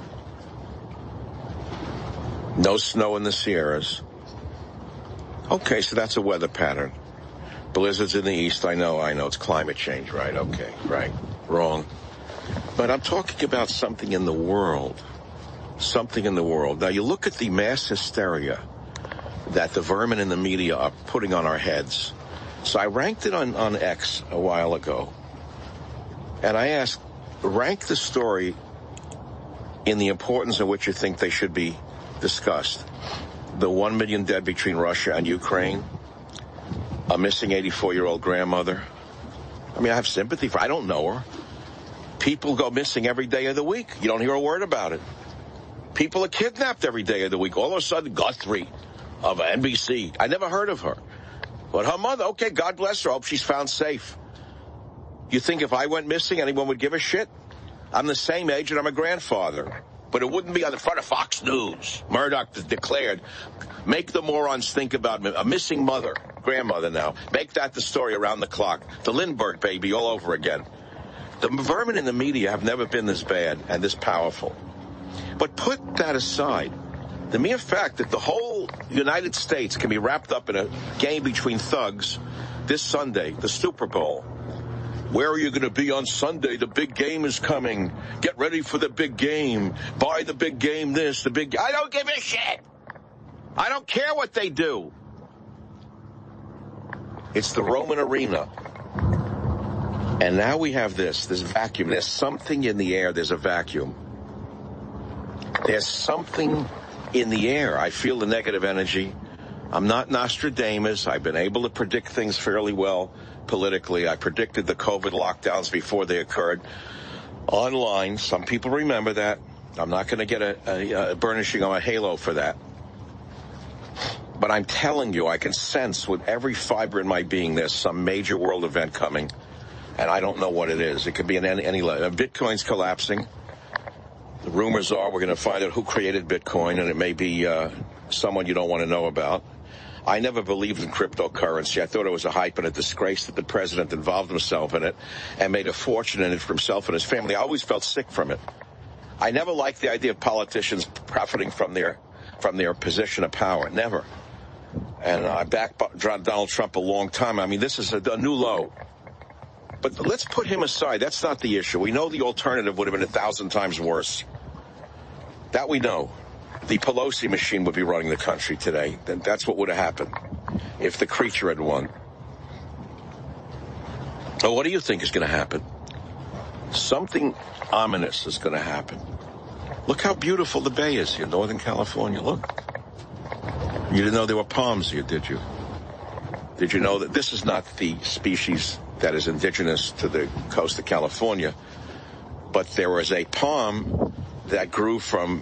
No snow in the Sierras. Okay, so that's a weather pattern. Blizzards in the east, I know, I know. It's climate change, right? Okay, right. Wrong. But I'm talking about something in the world. Something in the world. Now, you look at the mass hysteria that the vermin in the media are putting on our heads. So I ranked it on, on X a while ago. And I asked, rank the story in the importance of which you think they should be discussed. The one million dead between Russia and Ukraine. A missing eighty-four-year-old grandmother. I mean, I have sympathy for her. I don't know her. People go missing every day of the week. You don't hear a word about it. People are kidnapped every day of the week. All of a sudden, Guthrie of N B C. I never heard of her. But her mother, okay, God bless her. I hope she's found safe. You think if I went missing, anyone would give a shit? I'm the same age and I'm a grandfather. But it wouldn't be on the front of Fox News. Murdoch declared, make the morons think about a missing mother, grandmother now. Make that the story around the clock. The Lindbergh baby all over again. The vermin in the media have never been this bad and this powerful. But put that aside. The mere fact that the whole United States can be wrapped up in a game between thugs this Sunday, the Super Bowl. Where are you going to be on Sunday? The big game is coming. Get ready for the big game. Buy the big game this, the big... I don't give a shit. I don't care what they do. It's the Roman arena. And now we have this, this vacuum. There's something in the air. There's a vacuum. There's something in the air. I feel the negative energy. I'm not Nostradamus. I've been able to predict things fairly well politically. I predicted the COVID lockdowns before they occurred online. Some people remember that. I'm not going to get a, a, a burnishing on my halo for that. But I'm telling you, I can sense with every fiber in my being there's some major world event coming, and I don't know what it is. It could be in any, any level. Bitcoin's collapsing. The rumors are we're going to find out who created Bitcoin, and it may be uh, someone you don't want to know about. I never believed in cryptocurrency. I thought it was a hype and a disgrace that the president involved himself in it and made a fortune in it for himself and his family. I always felt sick from it. I never liked the idea of politicians profiting from their from their position of power. Never. And I backed Donald Trump a long time. I mean, this is a, a new low. But let's put him aside. That's not the issue. We know the alternative would have been a thousand times worse. That we know. The Pelosi machine would be running the country today. Then that's what would have happened if the creature had won. So what do you think is going to happen? Something ominous is going to happen. Look how beautiful the bay is here, Northern California. Look. You didn't know there were palms here, did you? Did you know that this is not the species that is indigenous to the coast of California, but there was a palm that grew from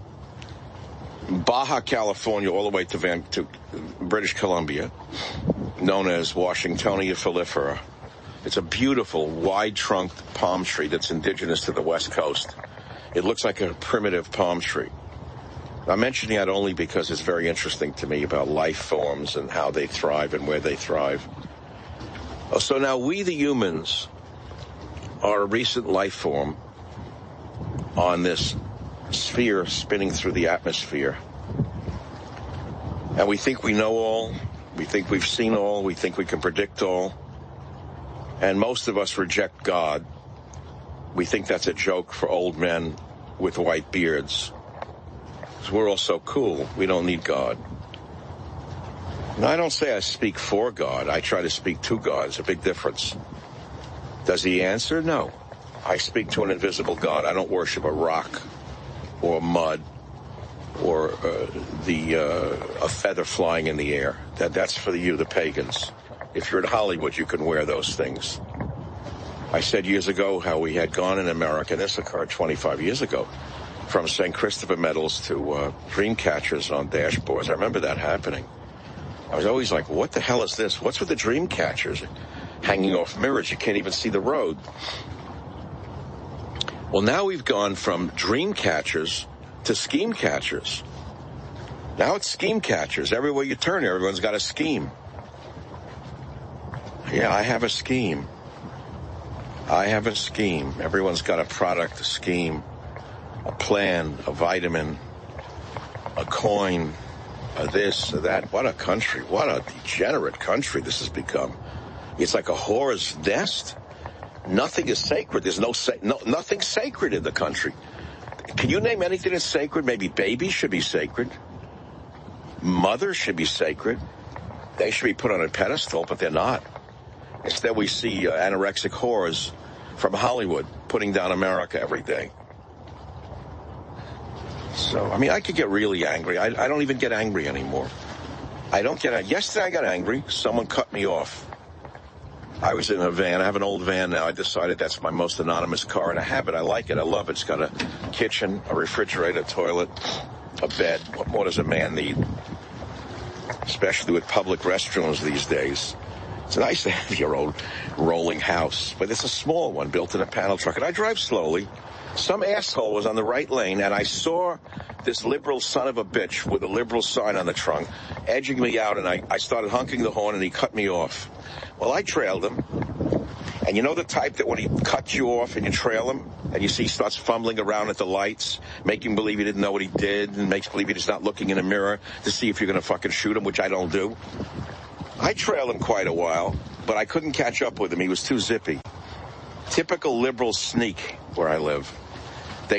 Baja California all the way to, Van, to British Columbia, known as Washingtonia foliifera. It's a beautiful, wide-trunked palm tree that's indigenous to the West Coast. It looks like a primitive palm tree. I'm mentioning that only because it's very interesting to me about life forms and how they thrive and where they thrive. So now we, the humans, are a recent life form on this sphere spinning through the atmosphere. And we think we know all. We think we've seen all. We think we can predict all. And most of us reject God. We think that's a joke for old men with white beards. Because we're all so cool. We don't need God. Now, I don't say I speak for God. I try to speak to God. It's a big difference. Does he answer? No. I speak to an invisible God. I don't worship a rock or mud or uh, the uh, a feather flying in the air. That that's for you, the pagans. If you're in Hollywood, you can wear those things. I said years ago how we had gone in America, and this occurred twenty-five years ago, from Saint Christopher medals to uh, dream catchers on dashboards. I remember that happening. I was always like, what the hell is this? What's with the dream catchers hanging off mirrors? You can't even see the road. Well, now we've gone from dream catchers to scheme catchers. Now it's scheme catchers. Everywhere you turn, everyone's got a scheme. Yeah, I have a scheme. I have a scheme. Everyone's got a product, a scheme, a plan, a vitamin, a coin, a this, a that. What a country. What a degenerate country this has become. It's like a whore's nest. Nothing is sacred. There's no, no nothing sacred in the country. Can you name anything that's sacred? Maybe babies should be sacred. Mothers should be sacred. They should be put on a pedestal, but they're not. Instead, we see uh, anorexic whores from Hollywood putting down America every day. So, I mean, I could get really angry. I, I don't even get angry anymore. I don't get angry. Yesterday, I got angry. Someone cut me off. I was in a van. I have an old van now. I decided that's my most anonymous car, and I have it. I like it. I love it. It's got a kitchen, a refrigerator, a toilet, a bed. What more does a man need? Especially with public restrooms these days. It's nice to have your own rolling house, but it's a small one built in a panel truck. And I drive slowly. Some asshole was on the right lane, and I saw this liberal son of a bitch with a liberal sign on the trunk edging me out, and I, I started honking the horn, and he cut me off. Well, I trailed him, and you know the type that when he cuts you off and you trail him, and you see he starts fumbling around at the lights, making believe he didn't know what he did, and makes believe he's not looking in a mirror to see if you're going to fucking shoot him, which I don't do. I trailed him quite a while, but I couldn't catch up with him. He was too zippy. Typical liberal sneak where I live. They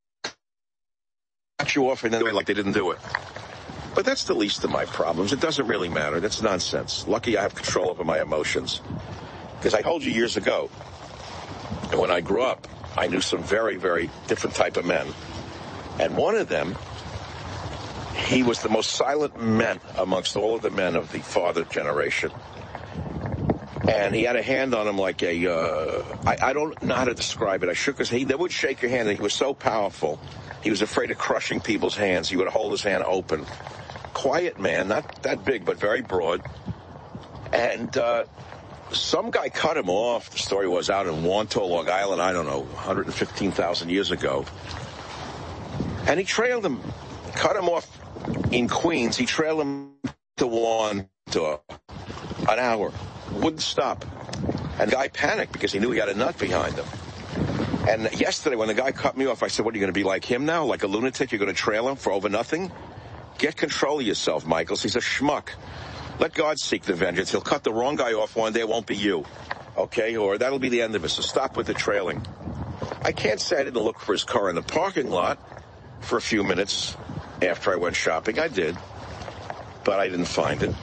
cut you off and then they're like they didn't do it. But that's the least of my problems. It doesn't really matter. That's nonsense. Lucky I have control over my emotions. Because I told you years ago, when I grew up, I knew some very, very different type of men. And one of them, he was the most silent man amongst all of the men of the father generation. And he had a hand on him like a, uh, I, I don't know how to describe it. I shook his hand. He would shake your hand, and he was so powerful. He was afraid of crushing people's hands. He would hold his hand open. Quiet man, not that big, but very broad. And uh, some guy cut him off. The story was out in Wantagh, Long Island, I don't know, one hundred fifteen thousand years ago. And he trailed him, cut him off in Queens. He trailed him to Wantagh an hour. Wouldn't stop. And the guy panicked because he knew he had a nut behind him. And yesterday when the guy cut me off, I said, what, are you going to be like him now? Like a lunatic? You're going to trail him for over nothing? Get control of yourself, Michaels. He's a schmuck. Let God seek the vengeance. He'll cut the wrong guy off one day. It won't be you. Okay? Or that'll be the end of it. So stop with the trailing. I can't say I didn't look for his car in the parking lot for a few minutes after I went shopping. I did. But I didn't find it.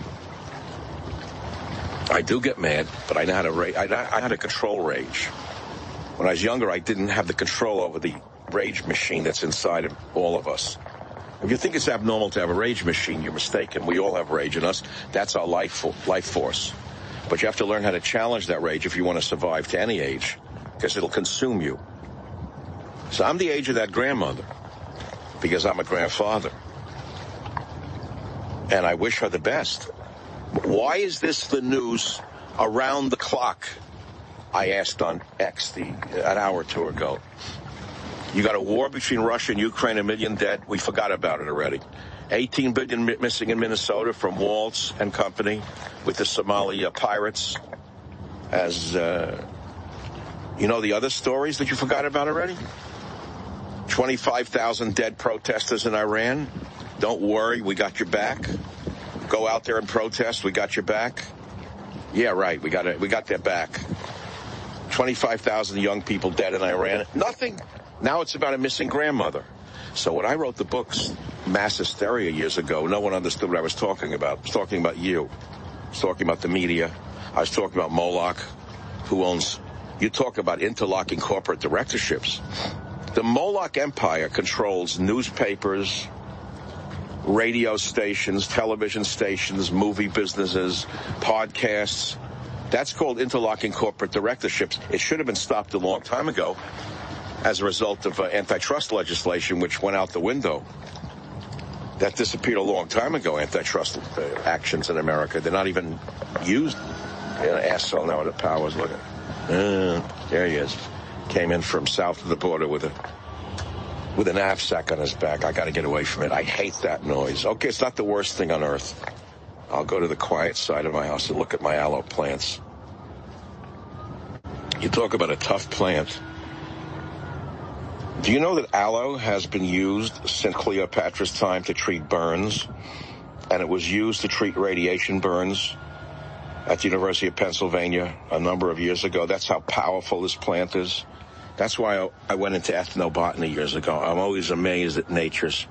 I do get mad, but I know how to rage. I, I had a control rage. When I was younger, I didn't have the control over the rage machine that's inside of all of us. If you think it's abnormal to have a rage machine, you're mistaken. We all have rage in us. That's our life, life force. But you have to learn how to challenge that rage if you want to survive to any age, because it'll consume you. So I'm the age of that grandmother, because I'm a grandfather. And I wish her the best. Why is this the news around the clock? I asked on X the, an hour or two ago. You got a war between Russia and Ukraine, a million dead. We forgot about it already. eighteen billion missing in Minnesota from Waltz and company with the Somali uh, pirates. As uh, you know, the other stories that you forgot about already? twenty-five thousand dead protesters in Iran. Don't worry, we got your back. Go out there and protest. We got your back. Yeah, right. We got it. We got their back. twenty-five thousand young people dead in Iran. Nothing. Now it's about a missing grandmother. So when I wrote the books, Mass Hysteria, years ago, no one understood what I was talking about. I was talking about you. I was talking about the media. I was talking about Moloch, who owns... You talk about interlocking corporate directorships. The Moloch empire controls newspapers, radio stations, television stations, movie businesses, podcasts. That's called interlocking corporate directorships. It should have been stopped a long time ago as a result of uh, antitrust legislation, which went out the window. That disappeared a long time ago, antitrust uh, actions in America. They're not even used. An asshole now with the powers. Look at uh, there he is. Came in from south of the border with a with a knapsack on his back. I got to get away from it. I hate that noise. Okay, it's not the worst thing on earth. I'll go to the quiet side of my house and look at my aloe plants. You talk about a tough plant. Do you know that aloe has been used since Cleopatra's time to treat burns? And it was used to treat radiation burns at the University of Pennsylvania a number of years ago. That's how powerful this plant is. That's why I went into ethnobotany years ago. I'm always amazed at nature's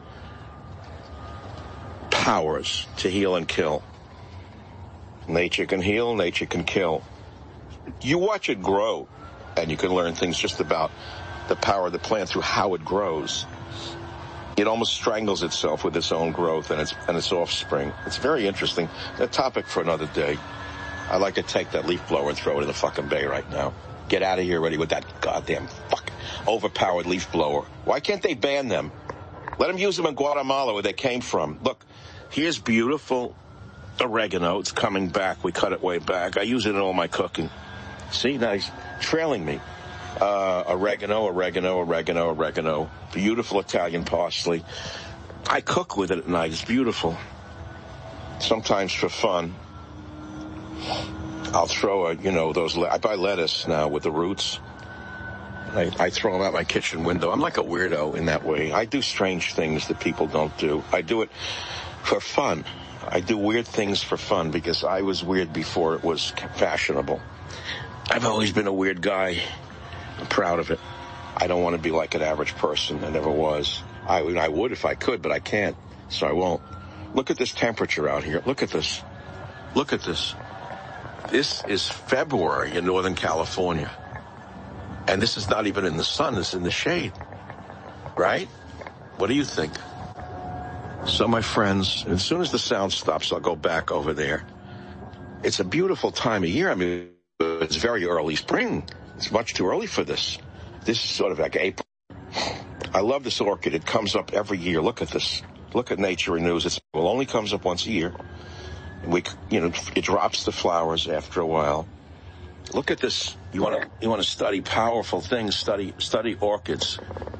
powers to heal and kill. Nature can heal, nature can kill. You watch it grow, and you can learn things just about the power of the plant through how it grows. It almost strangles itself with its own growth and its and its offspring. It's very interesting. A topic for another day. I'd like to take that leaf blower and throw it in the fucking bay right now. Get out of here already with that goddamn fuck overpowered leaf blower. Why can't they ban them? Let them use them in Guatemala where they came from. Look, here's beautiful oregano. It's coming back. We cut it way back. I use it in all my cooking. See, now he's trailing me. Uh, oregano, oregano, oregano, oregano. Beautiful Italian parsley. I cook with it at night. It's beautiful. Sometimes for fun. I'll throw a, you know, those, I buy lettuce now with the roots. I, I throw them out my kitchen window. I'm like a weirdo in that way. I do strange things that people don't do. I do it for fun. I do weird things for fun because I was weird before it was fashionable. I've always been a weird guy. I'm proud of it. I don't want to be like an average person. I never was. I, I would if I could, but I can't, so I won't. Look at this temperature out here. Look at this. Look at this. This is February in Northern California. And this is not even in the sun. It's in the shade. Right? What do you think? So, my friends, as soon as the sound stops, I'll go back over there. It's a beautiful time of year. I mean, it's very early spring. It's much too early for this. This is sort of like April. I love this orchid. It comes up every year. Look at this. Look at Nature Renews. It only comes up once a year. We, you know, it drops the flowers after a while. Look at this. You want to, you want to study powerful things. Study, study orchids.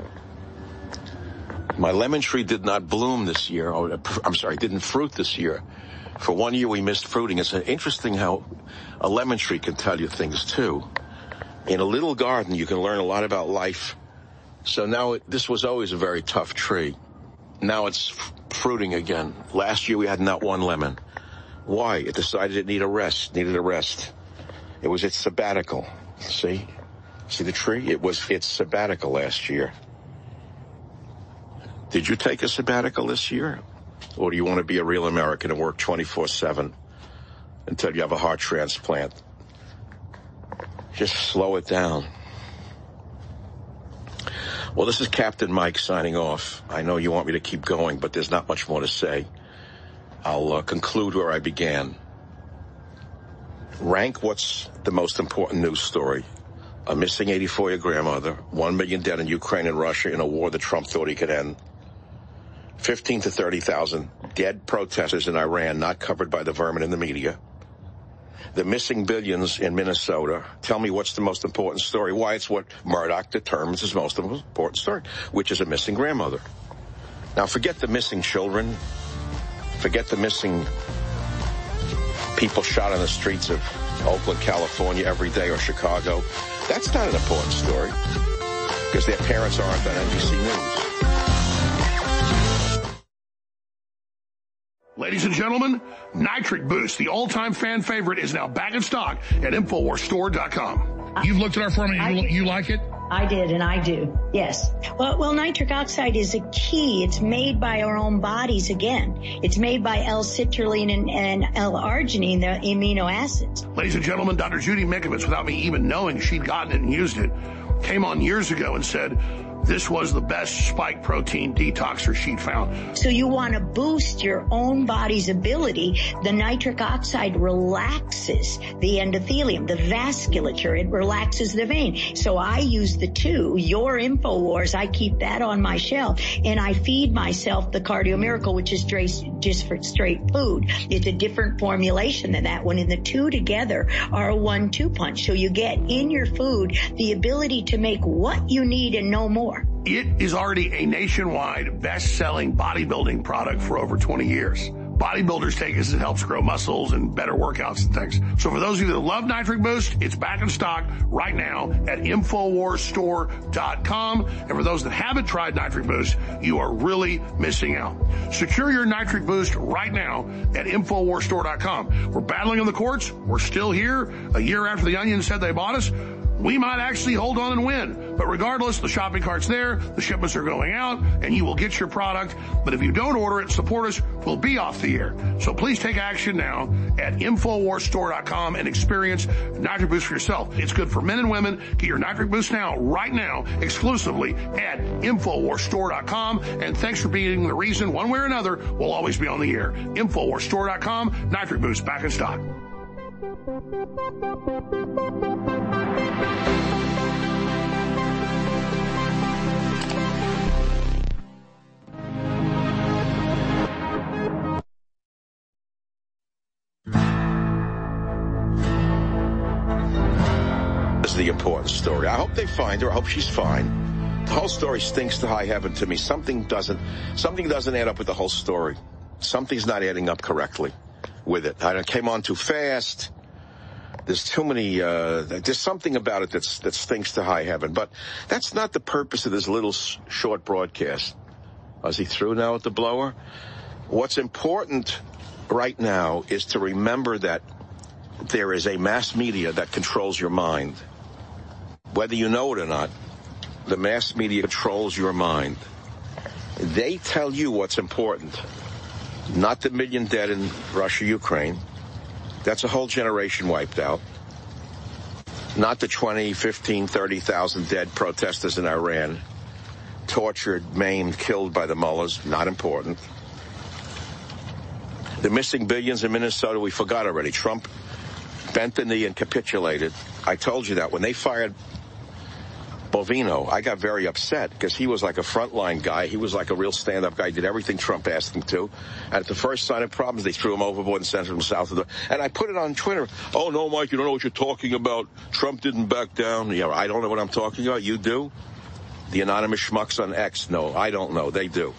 My lemon tree did not bloom this year. Oh, I'm sorry, didn't fruit this year. For one year, we missed fruiting. It's interesting how a lemon tree can tell you things too. In a little garden, you can learn a lot about life. So now it, this was always a very tough tree. Now it's f- fruiting again. Last year we had not one lemon. Why? It decided it needed a rest, needed a rest. It was its sabbatical. See? See the tree? It was its sabbatical last year. Did you take a sabbatical this year? Or do you want to be a real American and work twenty-four seven until you have a heart transplant? Just slow it down. Well, this is Captain Mike signing off. I know you want me to keep going, but there's not much more to say. I'll uh, conclude where I began. Rank what's the most important news story. A missing eighty-four-year grandmother, one million dead in Ukraine and Russia in a war that Trump thought he could end. fifteen to thirty thousand dead protesters in Iran not covered by the vermin in the media. The missing billions in Minnesota. Tell me what's the most important story. Why, it's what Murdoch determines is most important story, which is a missing grandmother. Now, forget the missing children. Forget the missing people shot on the streets of Oakland, California every day, or Chicago. That's not an important story because their parents aren't on N B C News. Ladies and gentlemen, Nitric Boost, the all-time fan favorite, is now back in stock at Infowars Store dot com. You've looked at our formula. You, you like it? I did, and I do. Yes. Well, well, nitric oxide is a key. It's made by our own bodies again. It's made by L-citrulline and, and L-arginine, the amino acids. Ladies and gentlemen, Doctor Judy Mikovits, without me even knowing she'd gotten it and used it, came on years ago and said this was the best spike protein detoxer she'd found. So you want to boost your own body's ability. The nitric oxide relaxes the endothelium, the vasculature. It relaxes the vein. So I use the two, your InfoWars, I keep that on my shelf, and I feed myself the Cardio Miracle, which is just for straight food. It's a different formulation than that one, and the two together are a one two punch. So you get in your food the ability to make what you need and no more. It is already a nationwide best-selling bodybuilding product for over twenty years. Bodybuilders take it as it helps grow muscles and better workouts and things. So for those of you that love Nitric Boost, it's back in stock right now at Infowars Store dot com. And for those that haven't tried Nitric Boost, you are really missing out. Secure your Nitric Boost right now at Infowars Store dot com. We're battling in the courts. We're still here. A year after the Onion said they bought us, we might actually hold on and win. But regardless, the shopping cart's there, the shipments are going out, and you will get your product. But if you don't order it, support us, we'll be off the air. So please take action now at Infowars Store dot com and experience Nitric Boost for yourself. It's good for men and women. Get your Nitric Boost now, right now, exclusively at Infowars Store dot com. And thanks for being the reason, one way or another, we'll always be on the air. Infowars Store dot com, Nitric Boost back in stock. the important story. I hope they find her. I hope she's fine. The whole story stinks to high heaven to me. Something doesn't, something doesn't add up with the whole story. Something's not adding up correctly with it. I came on too fast. There's too many, uh, there's something about it that's, that stinks to high heaven. But that's not the purpose of this little short broadcast. Is he through now with the blower? What's important right now is to remember that there is a mass media that controls your mind. Whether you know it or not, the mass media controls your mind. They tell you what's important. Not the million dead in Russia, Ukraine. That's a whole generation wiped out. Not the twenty, fifteen, thirty thousand dead protesters in Iran. Tortured, maimed, killed by the mullahs. Not important. The missing billions in Minnesota, we forgot already. Trump bent the knee and capitulated. I told you that. When they fired Bovino, I got very upset because he was like a frontline guy. He was like a real stand-up guy. He did everything Trump asked him to. And at the first sign of problems, they threw him overboard and sent him south of the... And I put it on Twitter. Oh, no, Mike, you don't know what you're talking about. Trump didn't back down. Yeah, I don't know what I'm talking about. You do? The anonymous schmucks on X. No, I don't know. They do.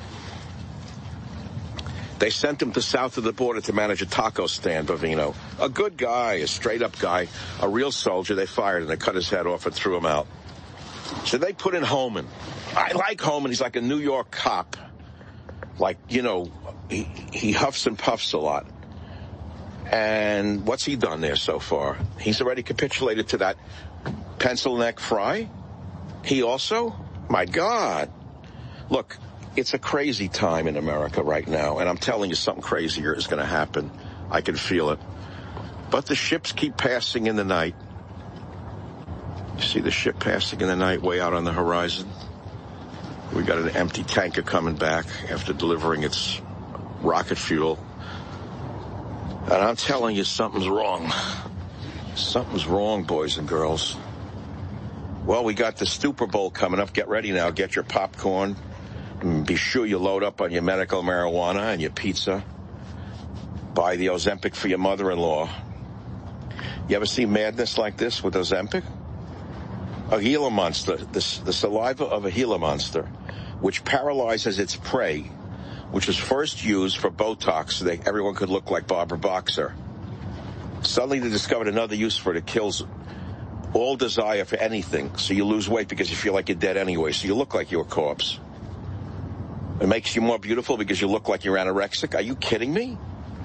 They sent him to south of the border to manage a taco stand, Bovino. A good guy, a straight-up guy, a real soldier. They fired him. They cut his head off and threw him out. So they put in Homan. I like Homan. He's like a New York cop. Like, you know, he, he huffs and puffs a lot. And what's he done there so far? He's already capitulated to that pencil neck Fry. He also? My God. Look, it's a crazy time in America right now. And I'm telling you, something crazier is going to happen. I can feel it. But the ships keep passing in the night. You see the ship passing in the night way out on the horizon? We got an empty tanker coming back after delivering its rocket fuel. And I'm telling you, something's wrong. Something's wrong, boys and girls. Well, we got the Super Bowl coming up. Get ready now. Get your popcorn. And be sure you load up on your medical marijuana and your pizza. Buy the Ozempic for your mother-in-law. You ever see madness like this with Ozempic? A Gila monster, the, the saliva of a Gila monster, which paralyzes its prey, which was first used for Botox so that everyone could look like Barbara Boxer. Suddenly they discovered another use for it. It kills all desire for anything. So you lose weight because you feel like you're dead anyway. So you look like you're a corpse. It makes you more beautiful because you look like you're anorexic. Are you kidding me?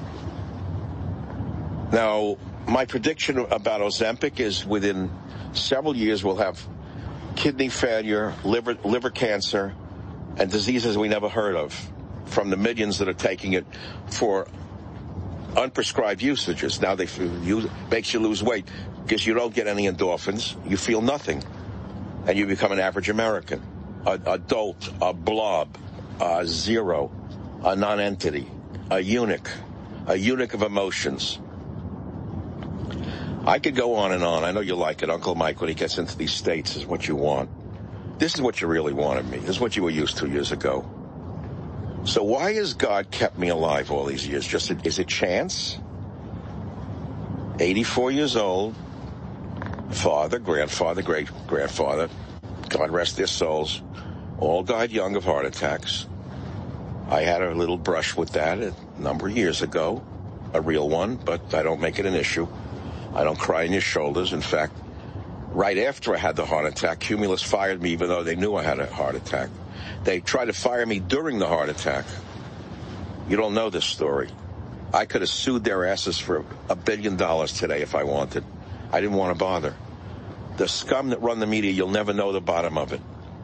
Now, my prediction about Ozempic is within several years we'll have kidney failure, liver, liver cancer, and diseases we never heard of from the millions that are taking it for unprescribed usages. Now they you, makes you lose weight because you don't get any endorphins. You feel nothing. And you become an average American, a adult, a blob, a zero, a non-entity, a eunuch, a eunuch of emotions. I could go on and on. I know you like it. Uncle Mike, when he gets into these states, is what you want. This is what you really wanted me. This is what you were used to years ago. So why has God kept me alive all these years? Just a, is it chance? eighty-four years old, father, grandfather, great-grandfather, God rest their souls, all died young of heart attacks. I had a little brush with that a number of years ago, a real one, but I don't make it an issue. I don't cry in your shoulders. In fact, right after I had the heart attack, Cumulus fired me even though they knew I had a heart attack. They tried to fire me during the heart attack. You don't know this story. I could have sued their asses for a billion dollars today if I wanted. I didn't want to bother. The scum that run the media, you'll never know the bottom of it.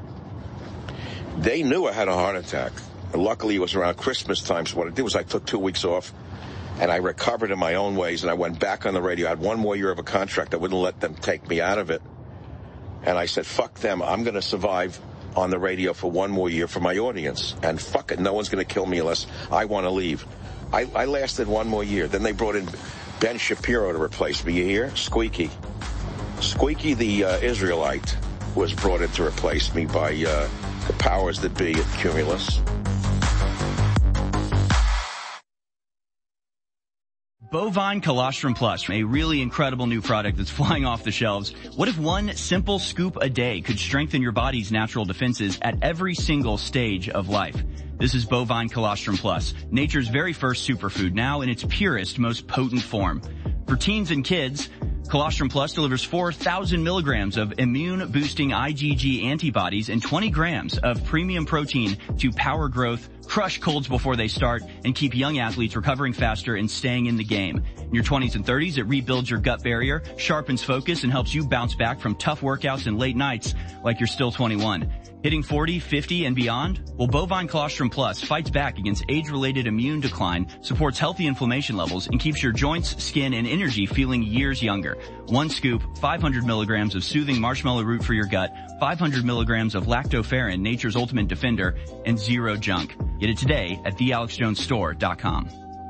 They knew I had a heart attack. And luckily, it was around Christmas time, so what I did was I took two weeks off. And I recovered in my own ways, and I went back on the radio. I had one more year of a contract. I wouldn't let them take me out of it. And I said, fuck them. I'm going to survive on the radio for one more year for my audience. And fuck it, no one's going to kill me unless I want to leave. I, I lasted one more year. Then they brought in Ben Shapiro to replace me. You hear? Squeaky. Squeaky the uh, Israelite was brought in to replace me by uh, the powers that be at Cumulus. Bovine Colostrum Plus, a really incredible new product that's flying off the shelves. What if one simple scoop a day could strengthen your body's natural defenses at every single stage of life? This is Bovine Colostrum Plus, nature's very first superfood, now in its purest, most potent form. For teens and kids, Colostrum Plus delivers four thousand milligrams of immune-boosting IgG antibodies and twenty grams of premium protein to power growth, crush colds before they start, and keep young athletes recovering faster and staying in the game. In your twenties and thirties, it rebuilds your gut barrier, sharpens focus, and helps you bounce back from tough workouts and late nights like you're still twenty-one. Hitting forty, fifty, and beyond? Well, Bovine Colostrum Plus fights back against age-related immune decline, supports healthy inflammation levels, and keeps your joints, skin, and energy feeling years younger. One scoop, five hundred milligrams of soothing marshmallow root for your gut, five hundred milligrams of lactoferrin, nature's ultimate defender, and zero junk. Get it today at the alex jones store dot com.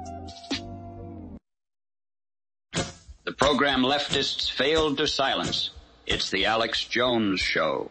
The program leftists failed to silence. It's the Alex Jones Show.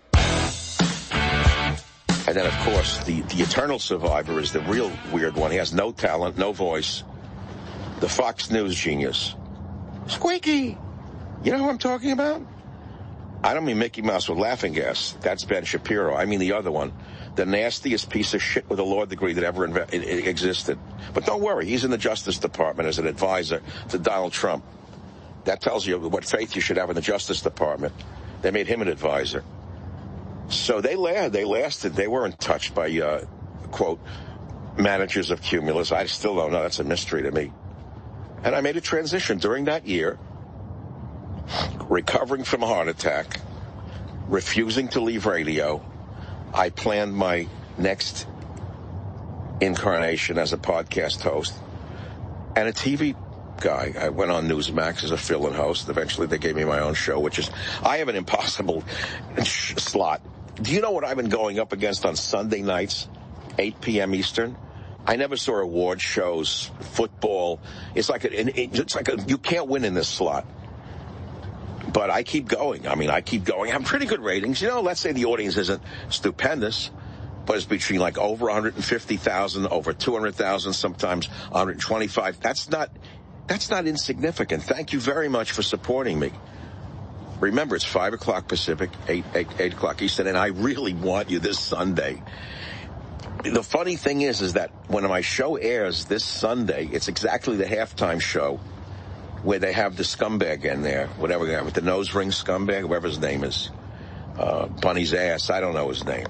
And then, of course, the, the eternal survivor is the real weird one. He has no talent, no voice. The Fox News genius. Squeaky! You know who I'm talking about? I don't mean Mickey Mouse with laughing gas. That's Ben Shapiro. I mean the other one. The nastiest piece of shit with a law degree that ever inve- it, it existed. But don't worry, he's in the Justice Department as an advisor to Donald Trump. That tells you what faith you should have in the Justice Department. They made him an advisor. So they lasted. They lasted. They weren't touched by, uh, quote, managers of Cumulus. I still don't know. That's a mystery to me. And I made a transition during that year, recovering from a heart attack, refusing to leave radio. I planned my next incarnation as a podcast host and a T V guy. I went on Newsmax as a fill-in host. Eventually they gave me my own show, which is, I have an impossible sh- slot. Do you know what I've been going up against on Sunday nights, eight p.m. Eastern? I never saw award shows, football. It's like a, it's like a, you can't win in this slot. But I keep going. I mean, I keep going. I have pretty good ratings. You know, let's say the audience isn't stupendous, but it's between like over one hundred fifty thousand, over two hundred thousand, sometimes one hundred twenty-five. That's not, that's not insignificant. Thank you very much for supporting me. Remember, it's five o'clock Pacific, eight, eight, eight o'clock Eastern, and I really want you this Sunday. The funny thing is, is that when my show airs this Sunday, it's exactly the halftime show where they have the scumbag in there, whatever they have, with the nose ring scumbag, whatever his name is, uh, Bunny's ass, I don't know his name.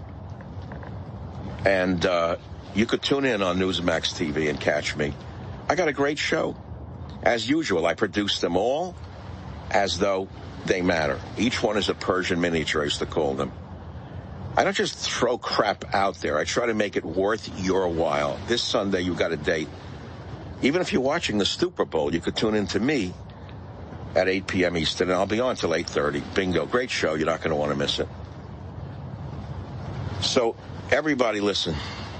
And, uh, you could tune in on Newsmax T V and catch me. I got a great show. As usual, I produce them all as though they matter. Each one is a Persian miniature, I used to call them. I don't just throw crap out there. I try to make it worth your while. This Sunday, you got a date. Even if you're watching the Super Bowl, you could tune in to me at eight p.m. Eastern, and I'll be on till eight thirty. Bingo. Great show. You're not going to want to miss it. So, everybody listen.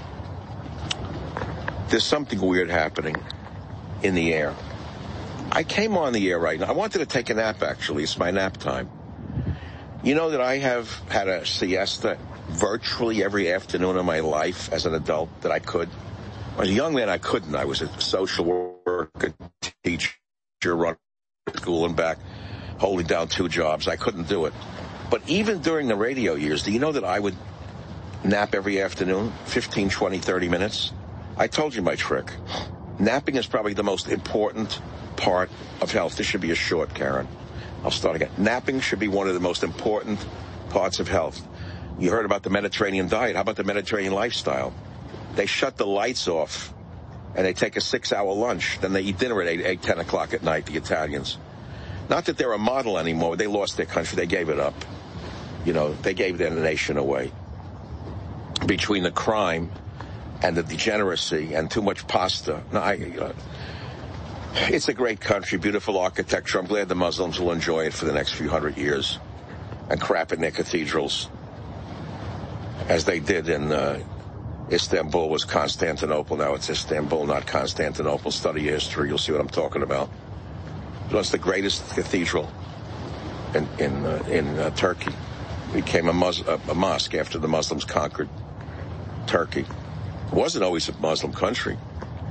There's something weird happening in the air. I came on the air right now. I wanted to take a nap, actually. It's my nap time. You know that I have had a siesta virtually every afternoon of my life as an adult that I could. As a young man, I couldn't. I was a social worker, teacher, running school and back, holding down two jobs. I couldn't do it. But even during the radio years, do you know that I would nap every afternoon, fifteen, twenty, thirty minutes? I told you my trick. Napping is probably the most important part of health. This should be a short, Karen. I'll start again. Napping should be one of the most important parts of health. You heard about the Mediterranean diet. How about the Mediterranean lifestyle? They shut the lights off, and they take a six-hour lunch. Then they eat dinner at eight, eight, ten o'clock at night, the Italians. Not that they're a model anymore. They lost their country. They gave it up. You know, they gave their nation away. Between the crime and the degeneracy and too much pasta. No, I, uh, it's a great country, beautiful architecture. I'm glad the Muslims will enjoy it for the next few hundred years and crap in their cathedrals, as they did in uh, Istanbul was Constantinople. Now it's Istanbul, not Constantinople. Study history, you'll see what I'm talking about. It was the greatest cathedral in in, uh, in uh, Turkey. It became a, mus- a, a mosque after the Muslims conquered Turkey. It wasn't always a Muslim country.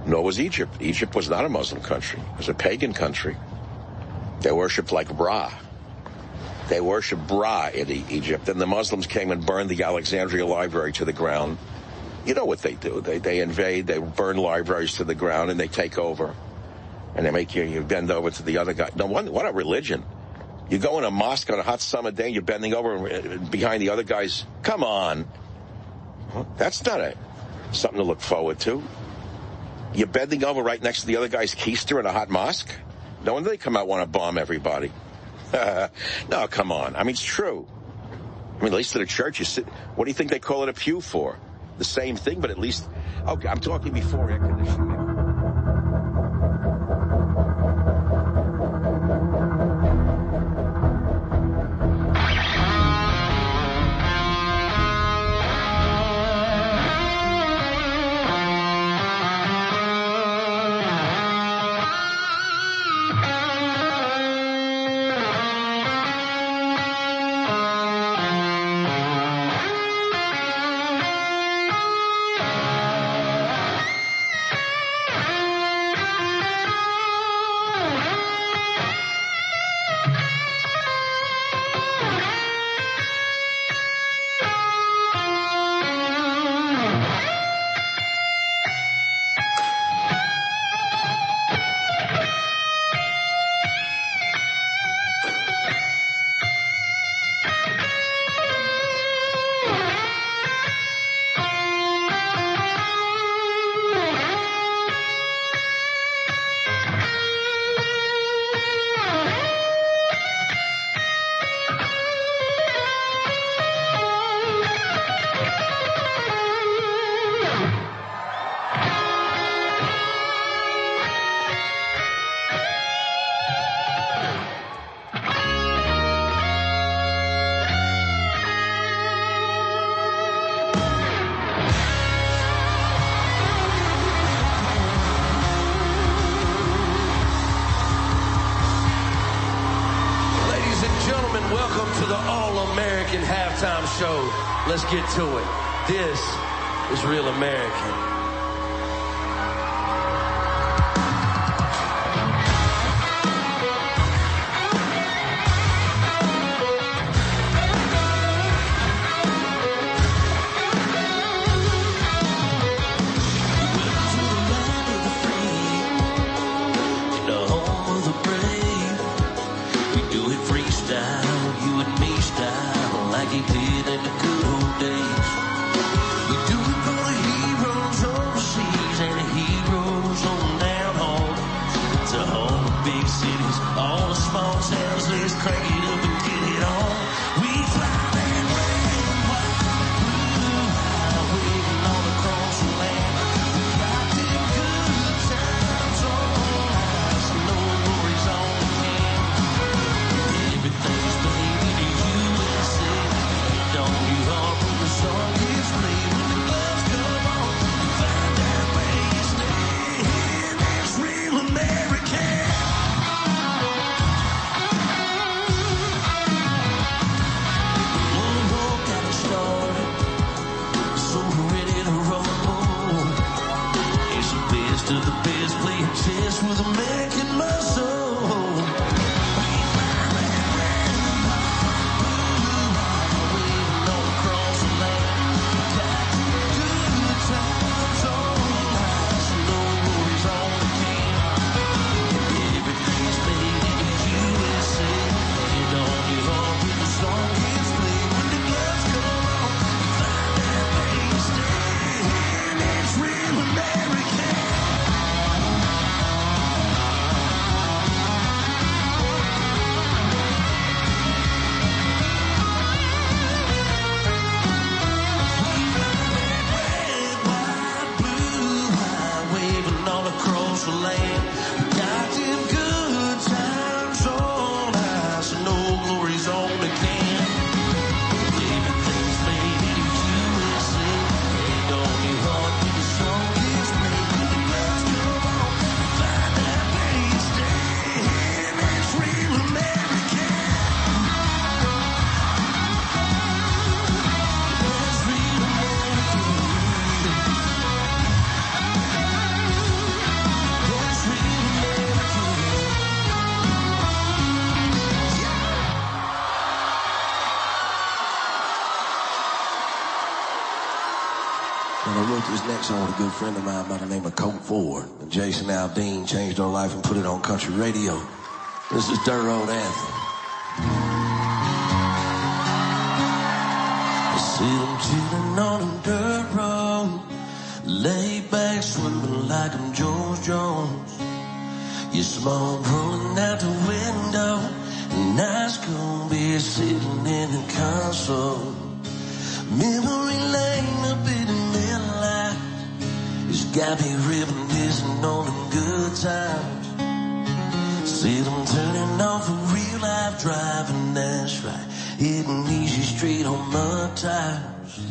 Nor was Egypt. Egypt was not a Muslim country. It was a pagan country. They worshipped like Ra. They worshipped Ra in Egypt. And the Muslims came and burned the Alexandria Library to the ground. You know what they do. They they invade, they burn libraries to the ground, and they take over. And they make you, you bend over to the other guy. No, what, what a religion. You go in a mosque on a hot summer day, and you're bending over behind the other guys. Come on. That's not a, something to look forward to. You're bending over right next to the other guy's keister in a hot mosque? No wonder they come out want to bomb everybody. No, come on. I mean, it's true. I mean, at least at a church, you sit. What do you think they call it a pew for? The same thing, but at least. Okay, I'm talking before air conditioning. Show. Let's get to it. This is Real American. And I wrote this next song with a good friend of mine by the name of Colt Ford. And Jason Aldean changed our life and put it on country radio. This is Dirt Road Anthem. I see them chilling on a dirt road, laid back swimming like I'm George Jones. You smoke rolling out the window, and ice gonna be sitting in the console. Memory lane up in the middle light, it's got me reminiscing on the good times. See them turning off a real life driving, that's right, hitting easy street on mud tires.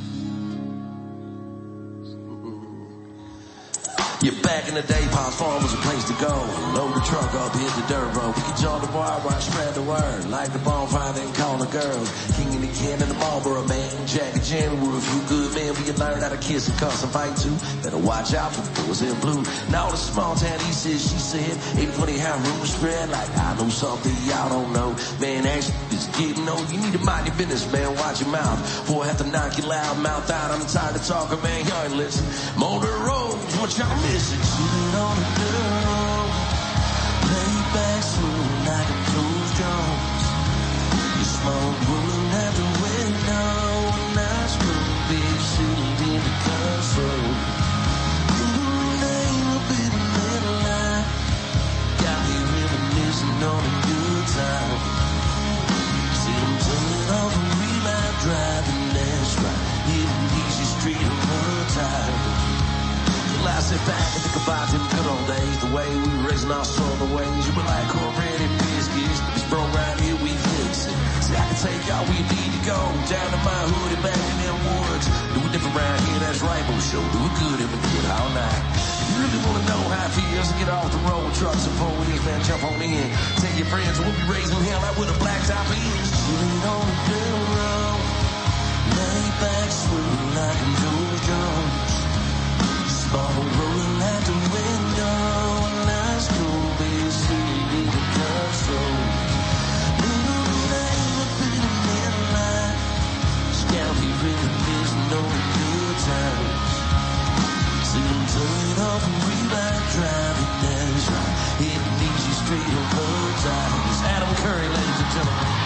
Yeah, back in the day, Pa's Farm was a place to go. Load the truck up, hit the dirt road. We could join the bar while I spread the word. Light the bonfire, then call the girls. King and the Ken and the Marlboro man. Jack and Jimmy were a few good men. We could learn how to kiss and cuss and fight too. Better watch out for the boys in blue. Now the small town, he said, she said. Ain't funny how rumors spread. Like I know something y'all don't know. Man, actually, it's getting old. You need to mind your business, man. Watch your mouth. Before I have to knock your loud mouth out. I'm tired of talking, man. Y'all ain't listen. Motor roads, what y'all missing? Sitting on the dirt road, laid back smooth like a George Jones. You smoke rolling out the window, and I smoke big sitting in the console. Memory lane up in the middle line, got me reminiscing on the good time. See them turning off a real life driving, that's right, hitting easy street on mud tires. I sit back and think about them good old days, the way we were raising our son, the ways you were like cornbread and biscuits. This broke right here, we fix it. See, I can take y'all where you need to go, down to my hood and back in them woods. Do it different around here, that's Rainbow Show. Do it good and we do it all night. If you really want to know how it feels to get off the road, trucks and four wheels, man, jump on in. Take your friends, we'll be raising hell out with a black top is. Chilling on the dirt road, lay back, swinging like a George Jones. Ball rolling out the window, and I school be sitting in the console. Memory lane up in the middle line, scout be reminiscing on the good times. See them turning off and rewind driving, that's right, hitting easy straight on road tires. Adam Curry, ladies and gentlemen.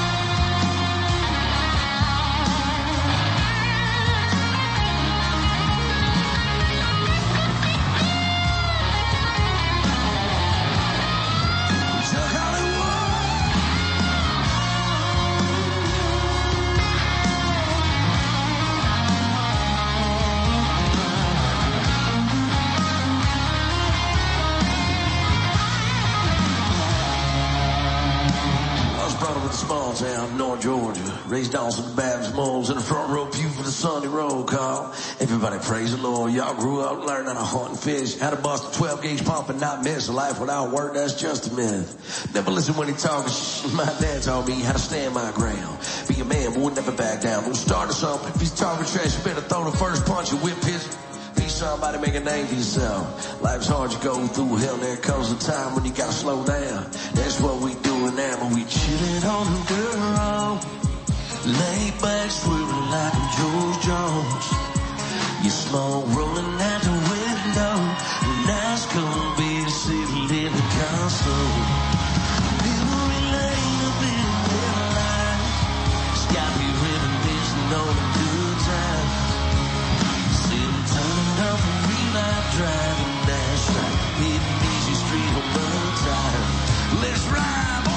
Small town, North Georgia, raised on some Baptist moles in the front row pew for the Sunday roll call. Everybody praise the Lord. Y'all grew up learning how to hunt and fish, how to bust a twelve gauge pump and not miss. A life without work, that's just a myth. Never listen when he talking shit. My dad taught me how to stand my ground. Be a man, boy, never back down. Don't start or something. If he's talking trash, you better throw the first punch and whip his. Be somebody, make a name for yourself. Life's hard, you go through hell. There comes a time when you gotta slow down. That's what we doing now, but we chillin' on the dirt road, laid back, swimming like a George Jones. You smoke rolling out the window, and that's gonna be sitting in the console. Memory lane up in the middle line, it's got me reminiscing on the good times. Turning up a real life driving, that's right, hitting easy street on mud tires. Let's ride, boy.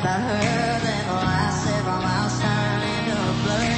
about her, then the last several miles turn into a blur.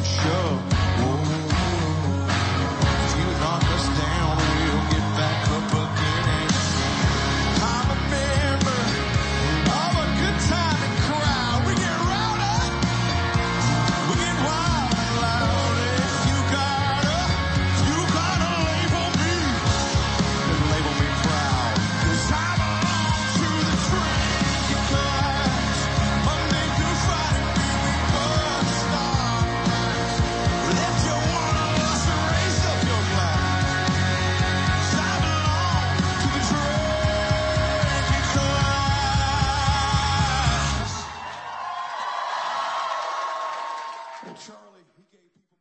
show. If you knock us down, we'll get back up again. I'm a member of a good time and crowd. We get rowdy, we get wild and loud. If you gotta, you gotta label me, and label me proud. 'Cause I belong to the drinking class. Monday through Friday, we bust stop. If you wanna lose, raise up your glass. 'Cause I belong to the drinking class. Oh, Charlie, he gave people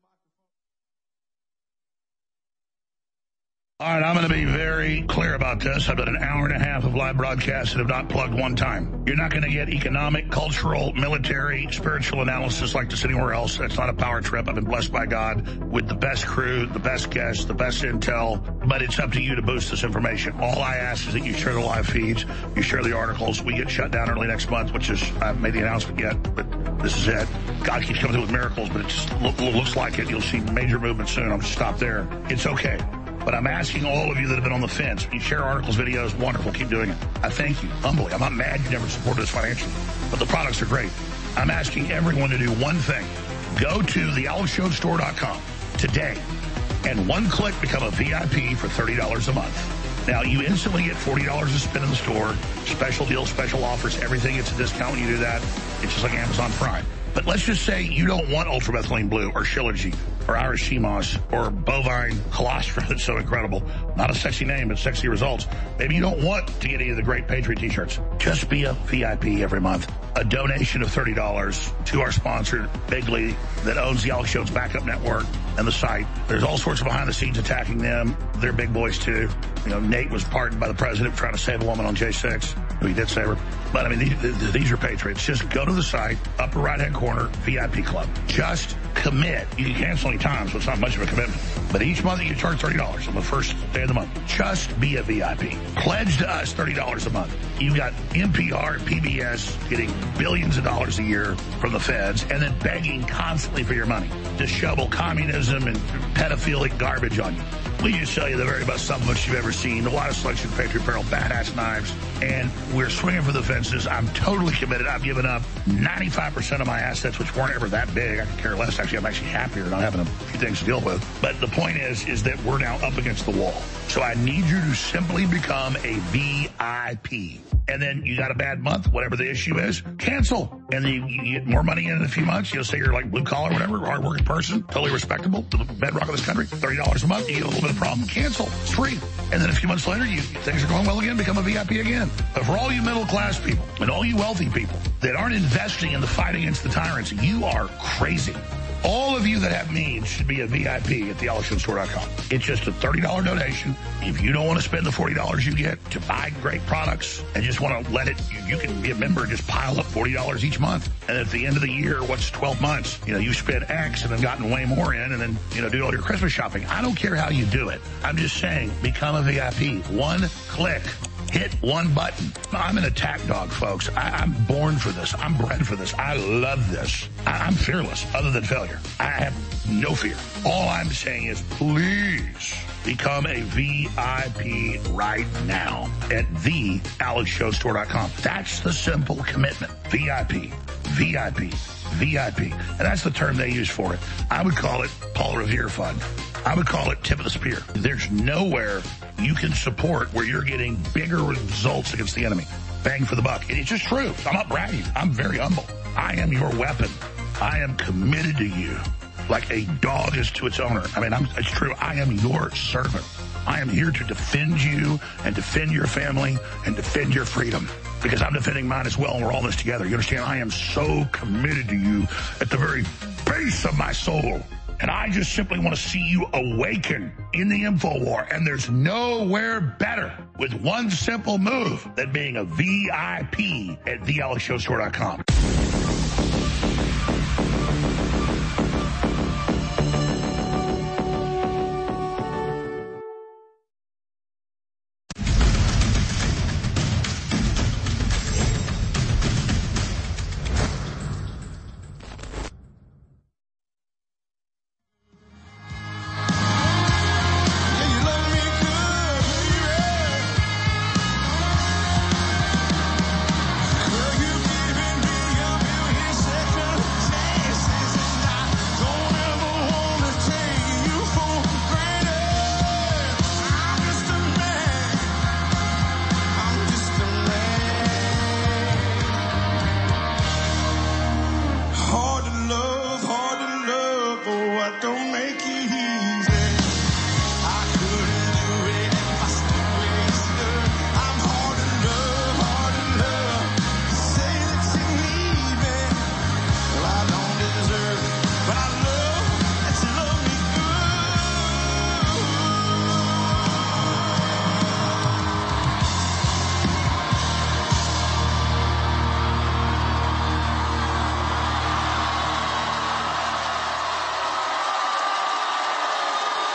All right, I'm going to be very clear about this. I've done an hour and a half of live broadcasts and have not plugged one time. You're not going to get economic, cultural, military, spiritual analysis like this anywhere else. That's not a power trip. I've been blessed by God with the best crew, the best guests, the best intel, but it's up to you to boost this information. All I ask is that you share the live feeds, you share the articles. We get shut down early next month, which is, I haven't made the announcement yet, but this is it. God keeps coming through with miracles, but it just lo- looks like it. You'll see major movement soon. I'll just stop there. It's okay. But I'm asking all of you that have been on the fence, you share articles, videos, wonderful, keep doing it. I thank you, humbly. I'm not mad you never supported us financially, but the products are great. I'm asking everyone to do one thing. Go to the alex jones store dot com today, and one click become a V I P for thirty dollars a month. Now, you instantly get forty dollars to spend in the store, special deals, special offers, everything. It's a discount when you do that. It's just like Amazon Prime. But let's just say you don't want ultramethylene blue or Shilajit or Irish sea moss or bovine colostrum. It's so incredible. Not a sexy name, but sexy results. Maybe you don't want to get any of the great Patriot t-shirts. Just be a V I P every month. A donation of thirty dollars to our sponsor, Bigley, that owns the Alex Jones Backup Network and the site. There's all sorts of behind the scenes attacking them. They're big boys too. You know, Nate was pardoned by the president for trying to save a woman on J six. He did save her. But I mean, these, these are Patriots. Just go to the site, upper right-hand corner, V I P Club. Just commit. You can cancel any time, so it's not much of a commitment. But each month you charge thirty dollars on the first day of the month. Just be a V I P. Pledge to us thirty dollars a month. You've got N P R and P B S getting billions of dollars a year from the feds and then begging constantly for your money to shovel communism and pedophilic garbage on you. We just sell you the very best supplements you've ever seen, a lot of selection of Patriot Apparel, badass knives, and we're swinging for the fences. I'm totally committed. I've given up ninety-five percent of my assets, which weren't ever that big. I could care less. Actually, I'm actually happier not having a few things to deal with. But the point is, is that we're now up against the wall. So I need you to simply become a V I P. And then you got a bad month, whatever the issue is, cancel. And then you, you get more money in in a few months. You'll say you're like blue collar, whatever, hard-working person, totally respectable, the bedrock of this country, thirty dollars a month, you get a little bit of problem, cancel. It's free. And then a few months later, you things are going well again, become a V I P again. But for all you middle-class people and all you wealthy people that aren't investing in the fight against the tyrants, you are crazy. All of you that have means should be a V I P at the alex jones store dot com. It's just a thirty dollars donation. If you don't want to spend the forty dollars you get to buy great products and just want to let it, you, you can be a member and just pile up forty dollars each month. And at the end of the year, what's twelve months? You know, you spent X and then gotten way more in and then, you know, do all your Christmas shopping. I don't care how you do it. I'm just saying, become a V I P. One click. Hit one button. I'm an attack dog, folks. I, I'm born for this. I'm bred for this. I love this. I, I'm fearless, other than failure. I have no fear. All I'm saying is please become a V I P right now at the alex jones store dot com. That's the simple commitment. V I P. V I P. V I P. And that's the term they use for it. I would call it Paul Revere Fund. I would call it tip of the spear. There's nowhere you can support where you're getting bigger results against the enemy. Bang for the buck. And it's just true. I'm not bragging. I'm very humble. I am your weapon. I am committed to you like a dog is to its owner. I mean, I'm, it's true. I am your servant. I am here to defend you and defend your family and defend your freedom because I'm defending mine as well, and we're all in this together. You understand? I am so committed to you at the very base of my soul. And I just simply want to see you awaken in the info war. And there's nowhere better with one simple move than being a V I P at the alex jones store dot com.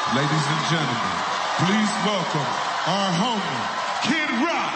Ladies and gentlemen, please welcome our homie, Kid Rock.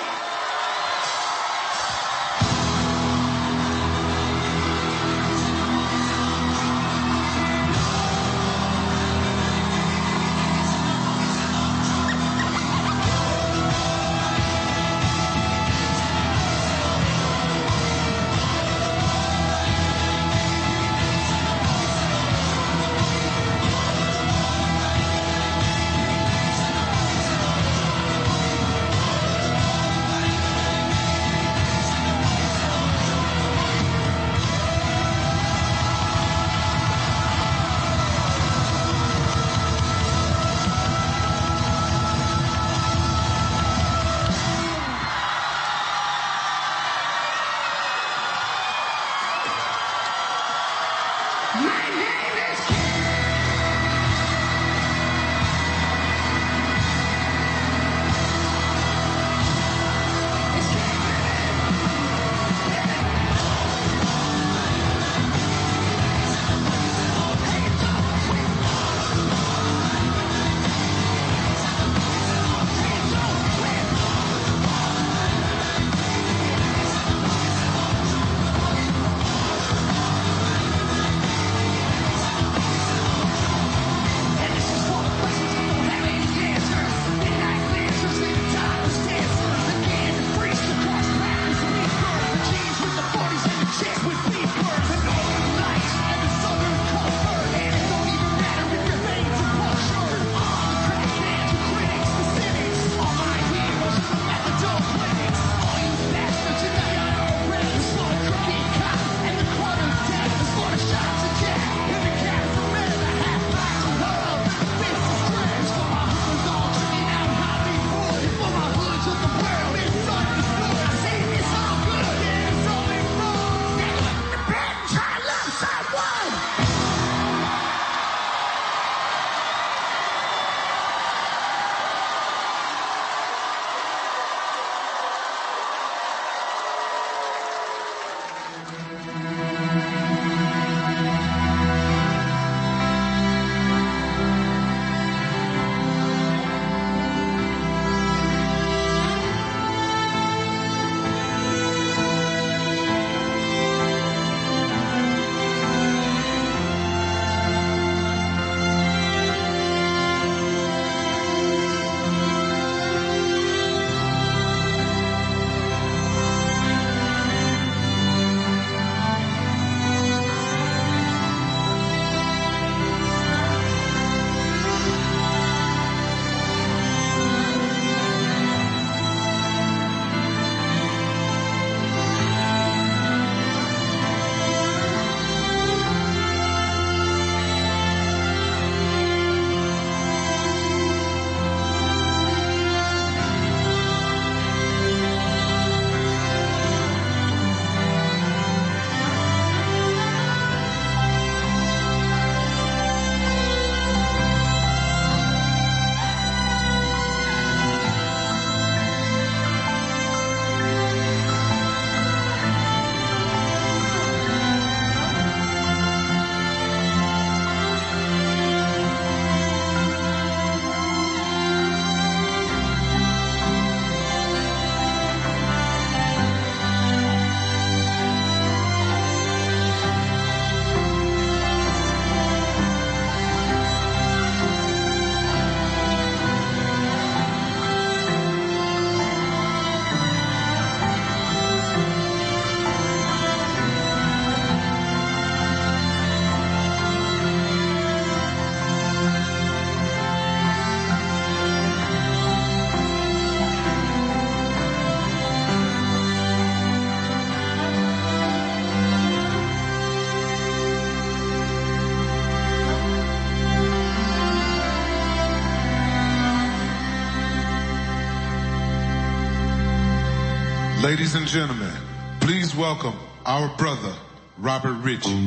Ladies and gentlemen, please welcome our brother, Robert Ritchie.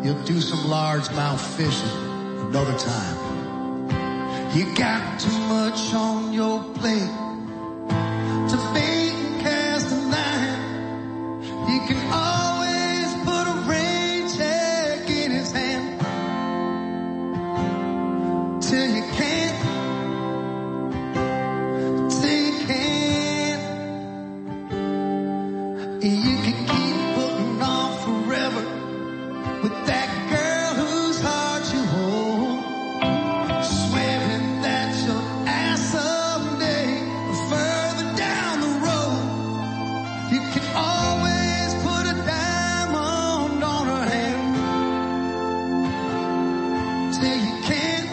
you'll do some largemouth fishing another time. You got too much on your plate to bait and cast a line. You can always put a rain check in his hand till you can't, till you can't. You can keep putting on forever with that girl whose heart you hold, swearing that you'll ask someday further down the road. You can always put a diamond on her hand till you can't,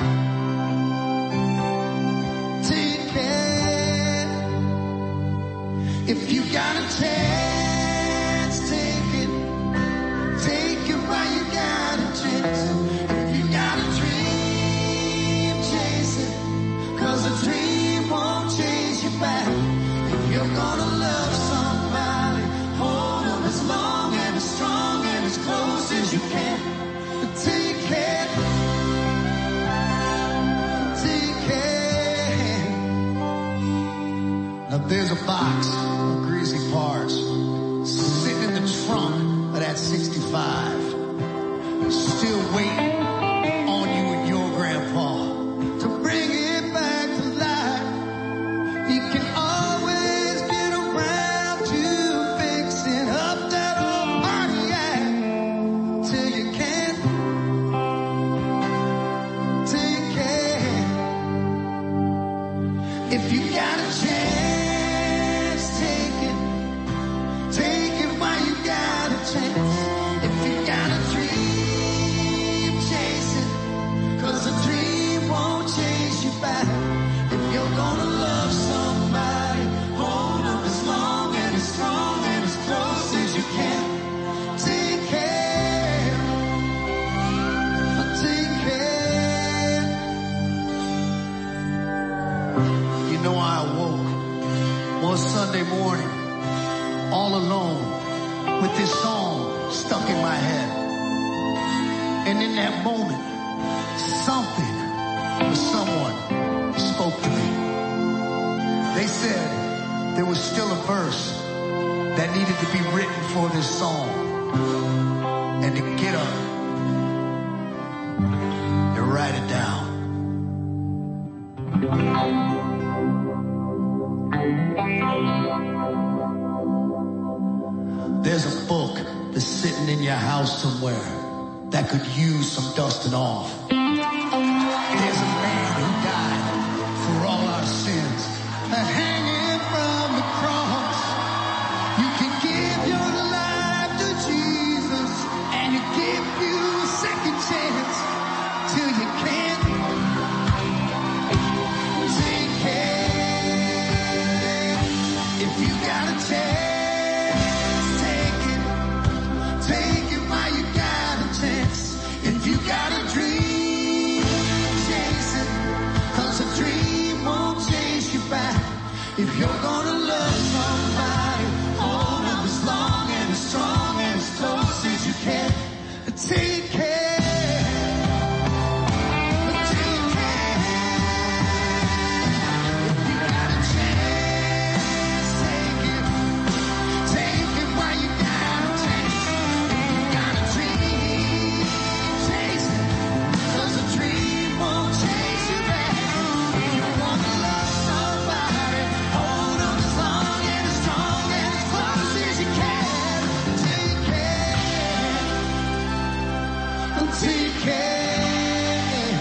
till you can't. If you got a chance, take it. Take it while you got a chance. If you got a dream, chase it. 'Cause a dream won't chase you back. If you're gonna love somebody, hold them as long and as strong and as close as you can. Till you can, till you can. Now there's a box of greasy parts sitting in the trunk of that sixty-five, still waiting on you and your grandpa to bring it back to life. You can always get around to fixing up that old Pontiac till you can, till you can. If you got a chance, take it. Take it while you got a chance. If you got a dream, chase it. 'Cause a dream won't chase you back. If you're gonna love somebody, hold them as long and as strong and as close as you can. Take care, take care. You know, I awoke one Sunday morning all alone with this song stuck in my head. And in that moment, something or someone spoke to me. They said there was still a verse that needed to be written for this song. And to get up and write it down. There's a book that's sitting in your house somewhere that could use some dusting off. There's a man who died for all our sins, hanging from the cross. You can give your life to Jesus, and you give you a second chance till you can't. Take care. If you got a chance, got a dream, chase it. 'Cause a dream won't chase you back. If you're gonna love somebody, hold them as long and as strong and as close as you can. Take care, take care. If you got a chance, take it. Take it while you got a chance. If you got a dream, chase it. 'Cause a dream won't chase you back. If you wanna love somebody, hold them as long and as strong and as close as you can. Take care, take care,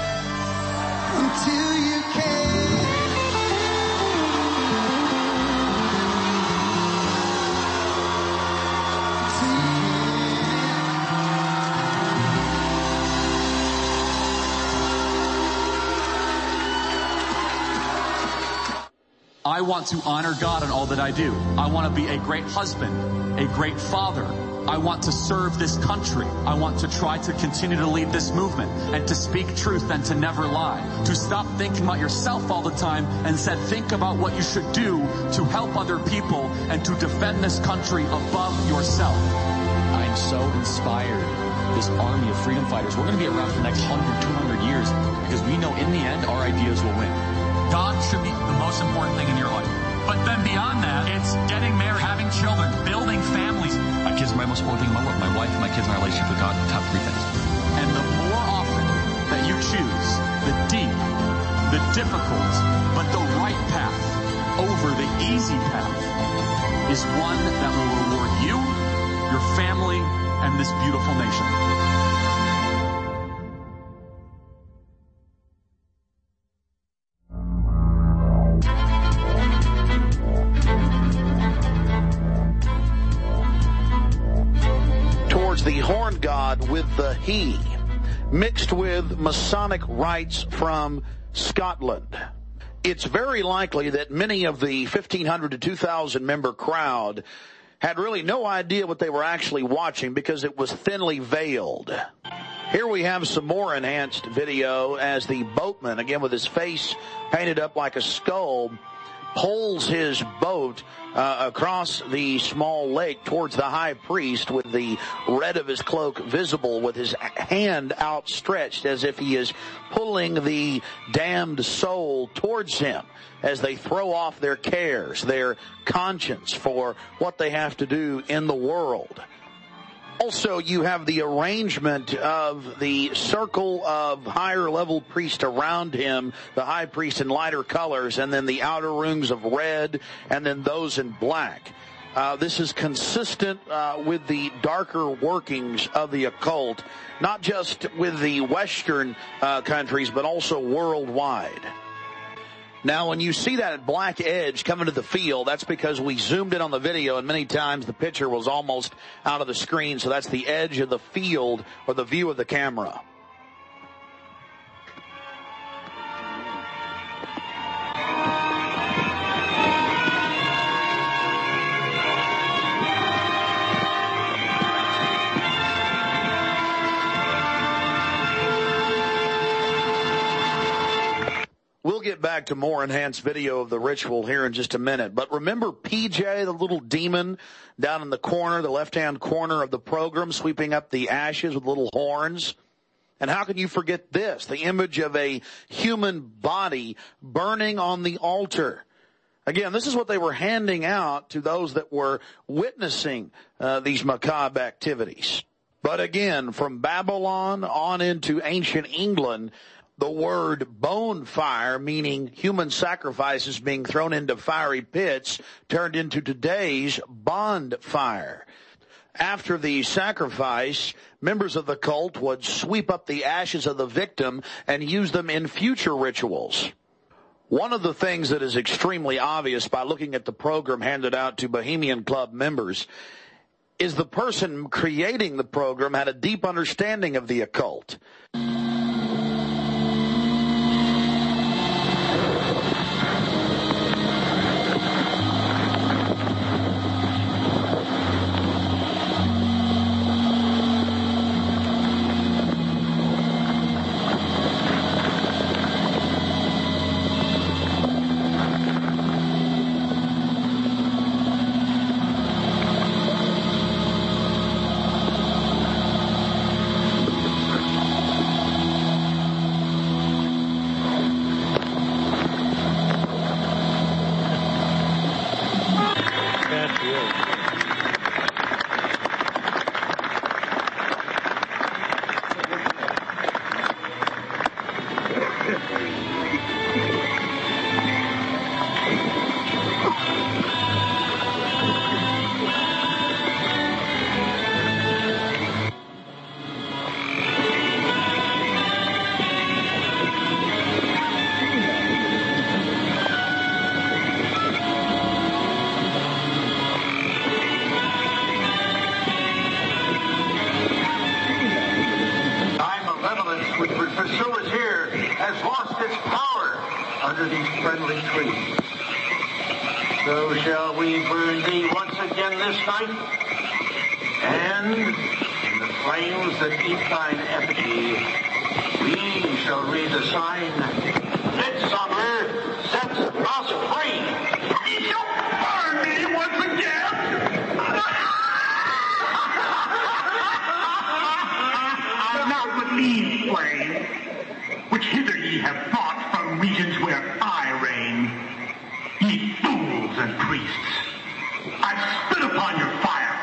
until you can. I want to honor God in all that I do. I want to be a great husband, a great father. I want to serve this country. I want to try to continue to lead this movement and to speak truth and to never lie. To stop thinking about yourself all the time and instead think about what you should do to help other people and to defend this country above yourself. I'm so inspired this army of freedom fighters. We're going to be around for the next one hundred, two hundred years because we know in the end our ideas will win. God should be the most important thing in your life. But then beyond that, it's getting married, having children, building families. My kids are my most important thing in my world. My wife, my kids, my relationship with God, the top three things. And the more often that you choose the deep, the difficult, but the right path over the easy path is one that will reward you, your family, and this beautiful nation. Towards the horn god with the he, mixed with Masonic rites from Scotland. It's very likely that many of the fifteen hundred to two thousand member crowd had really no idea what they were actually watching because it was thinly veiled. Here we have some more enhanced video as the boatman, again with his face painted up like a skull, pulls his boat uh, across the small lake towards the high priest with the red of his cloak visible, with his hand outstretched as if he is pulling the damned soul towards him as they throw off their cares, their conscience for what they have to do in the world. Also, you have the arrangement of the circle of higher level priests around him, the high priest in lighter colors, and then the outer rings of red, and then those in black. Uh, this is consistent uh, with the darker workings of the occult, not just with the Western uh, countries, but also worldwide. Now, when you see that black edge coming to the field, that's because we zoomed in on the video, and many times the picture was almost out of the screen, so that's the edge of the field or the view of the camera. We'll get back to more enhanced video of the ritual here in just a minute. But remember P J, the little demon down in the corner, the left-hand corner of the program, sweeping up the ashes with little horns? And how can you forget this? The image of a human body burning on the altar. Again, this is what they were handing out to those that were witnessing uh, these macabre activities. But again, from Babylon on into ancient England, the word bone fire, meaning human sacrifices being thrown into fiery pits, turned into today's bonfire. After the sacrifice, members of the cult would sweep up the ashes of the victim and use them in future rituals. One of the things that is extremely obvious by looking at the program handed out to Bohemian Club members is the person creating the program had a deep understanding of the occult. clean flame, which hither ye have brought from regions where I reign. Ye fools and priests, I spit upon your fire.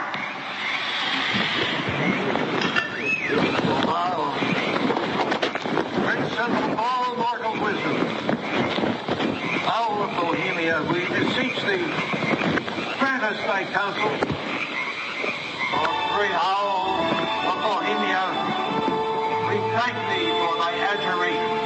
Wow. Prince of all mortal wisdom, Owl of Bohemia, we beseech thee, grant us thy counsel. O great Owl of Bohemia, we thank thee for thy adjuration.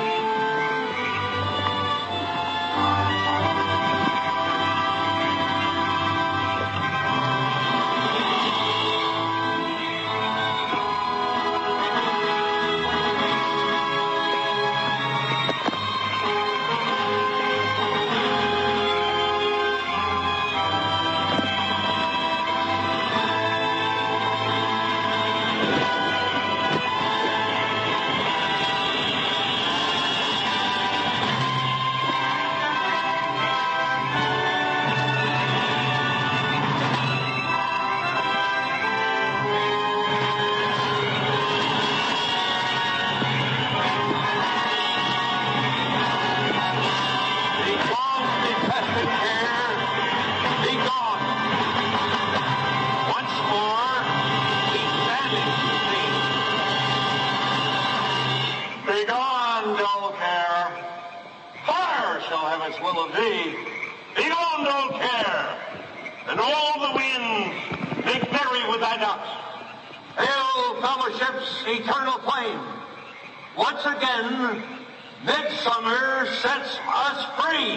Eternal flame. Once again, midsummer sets us free.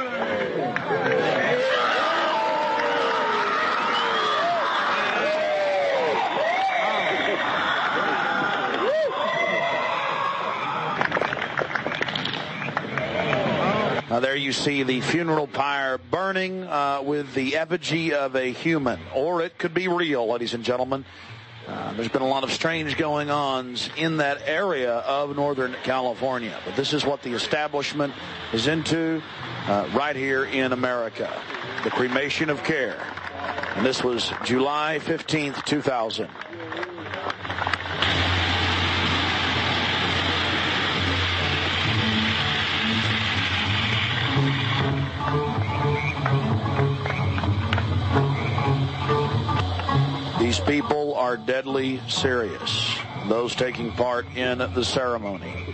Now there you see the funeral pyre burning uh, with the effigy of a human, or it could be real, ladies and gentlemen. Uh, there's been a lot of strange going-ons in that area of Northern California. But this is what the establishment is into uh, right here in America. The cremation of care. And this was July fifteenth, two thousand. These people are deadly serious, those taking part in the ceremony.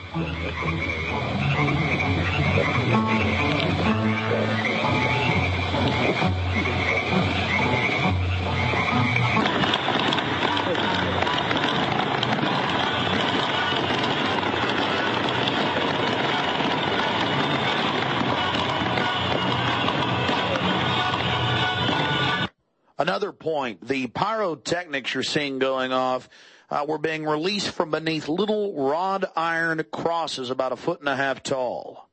Another point, the pyrotechnics you're seeing going off uh, were being released from beneath little wrought iron crosses about a foot and a half tall.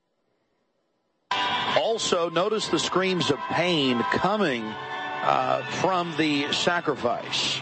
Also, notice the screams of pain coming uh, from the sacrifice.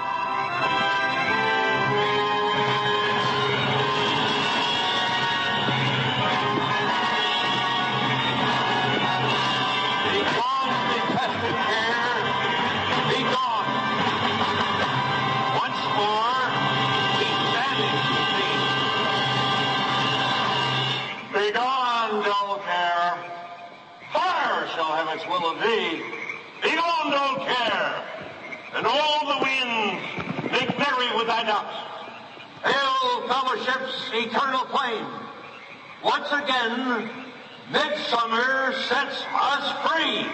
Its will of thee, be gone, don't care, and all the winds make merry with thy doubts. Hail, fellowship's eternal flame. Once again, midsummer sets us free.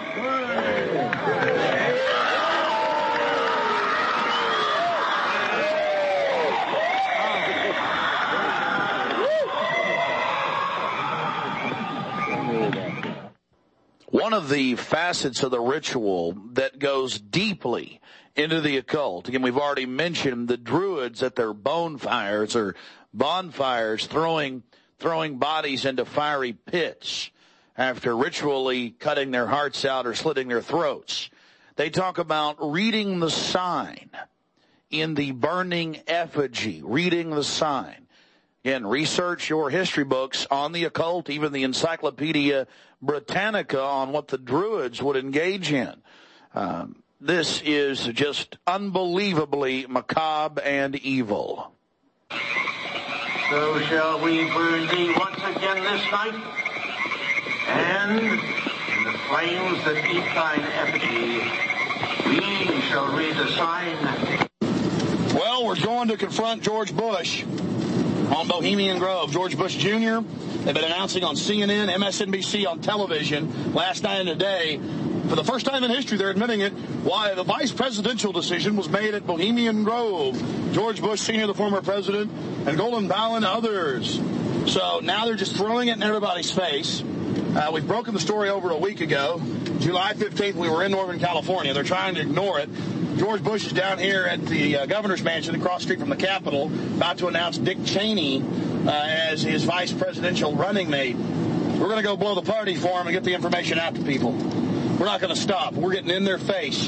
One of the facets of the ritual that goes deeply into the occult, again, we've already mentioned the Druids at their bonfires or bonfires throwing throwing bodies into fiery pits after ritually cutting their hearts out or slitting their throats. They talk about reading the sign in the burning effigy, reading the sign. Again, research your history books on the occult, even the Encyclopedia Britannica on what the Druids would engage in. Um, this is just unbelievably macabre and evil. So shall we burn thee once again this night, and in the flames that eat thine effigy, we shall read the sign. Well, we're going to confront George Bush on Bohemian Grove. George Bush Junior, they've been announcing on C N N, M S N B C, on television last night and today. For the first time in history, they're admitting it, why the vice presidential decision was made at Bohemian Grove. George Bush Senior, the former president, and Colin Powell and others. So now they're just throwing it in everybody's face. Uh, we've broken the story over a week ago. July fifteenth, we were in Northern California. They're trying to ignore it. George Bush is down here at the uh, governor's mansion across the street from the Capitol, about to announce Dick Cheney uh, as his vice presidential running mate. We're going to go blow the party for him and get the information out to people. We're not going to stop. We're getting in their face.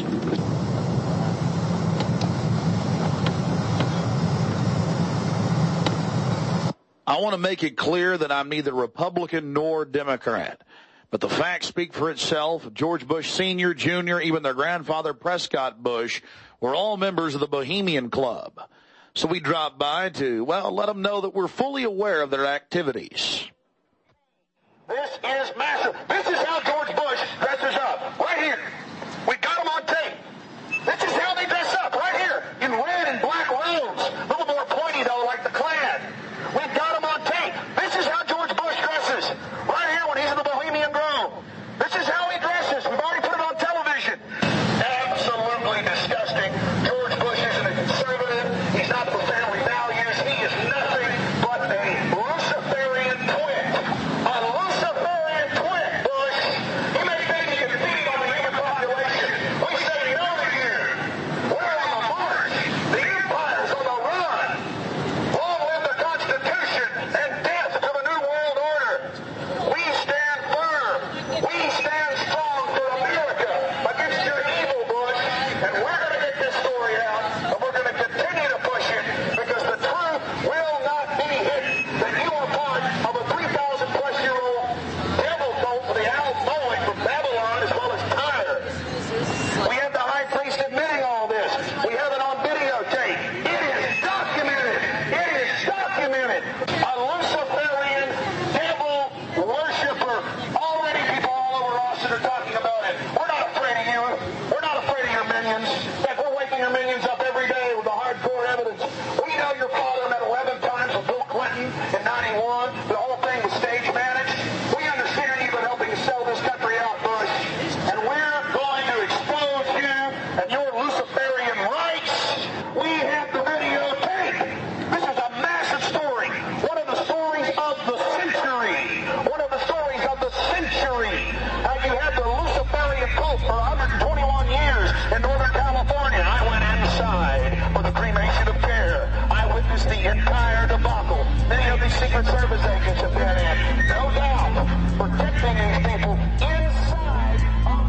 I want to make it clear that I'm neither Republican nor Democrat. But the facts speak for itself. George Bush Senior, Junior, even their grandfather Prescott Bush were all members of the Bohemian Club. So we dropped by to, well, let them know that we're fully aware of their activities. This is massive. This is how George Bush dresses up. Right here. We got him on tape. This is how they dress up. Right here. In red and black robes. A little more pointy, though, like the Klan. We've got him on tape. This is how George Bush dresses. Right here when he's in the Bohemian Grove. This is how he dresses. We've already put it on television. Absolutely disgusting. George Bush isn't a conservative. He's not for family values. He is nothing but a Luciferian twit. A Luciferian twit, Bush. He may think he can feed on the human population. We say no to you. We're on the march. The empire's on the run. Long live the Constitution and death to the New World Order. We stand firm. We stand strong for America against your evil, Bush. And we're going to get this story out, and we're going to continue to push it because the truth will not be hidden. That you are part of a three thousand plus year old devil cult for the Al Moloch from Babylon as well as Tyre. We have the high priest admitting all this. We have it on videotape. It is documented. It is documented. A Luciferian devil worshiper. Already people all over Austin are talking about it. We're not afraid of you. We're not afraid of your minions. In fact, we're waking your minions up every day with the hardcore evidence. We know your father met eleven times with Bill Clinton in ninety-one. The whole thing was stage managed. We understand you've been helping to sell this country out, Bush. And we're going to expose you and your Luciferian rights. We have the videotape. This is a massive story. One of the stories of the century. One of the stories of the century. How you had the Luciferian cult for one hundred twenty-one years in Northern California. I went inside for the cremation of care. I witnessed the entire debacle. Many of these Secret Service agents have been in. No doubt. Protecting these people inside of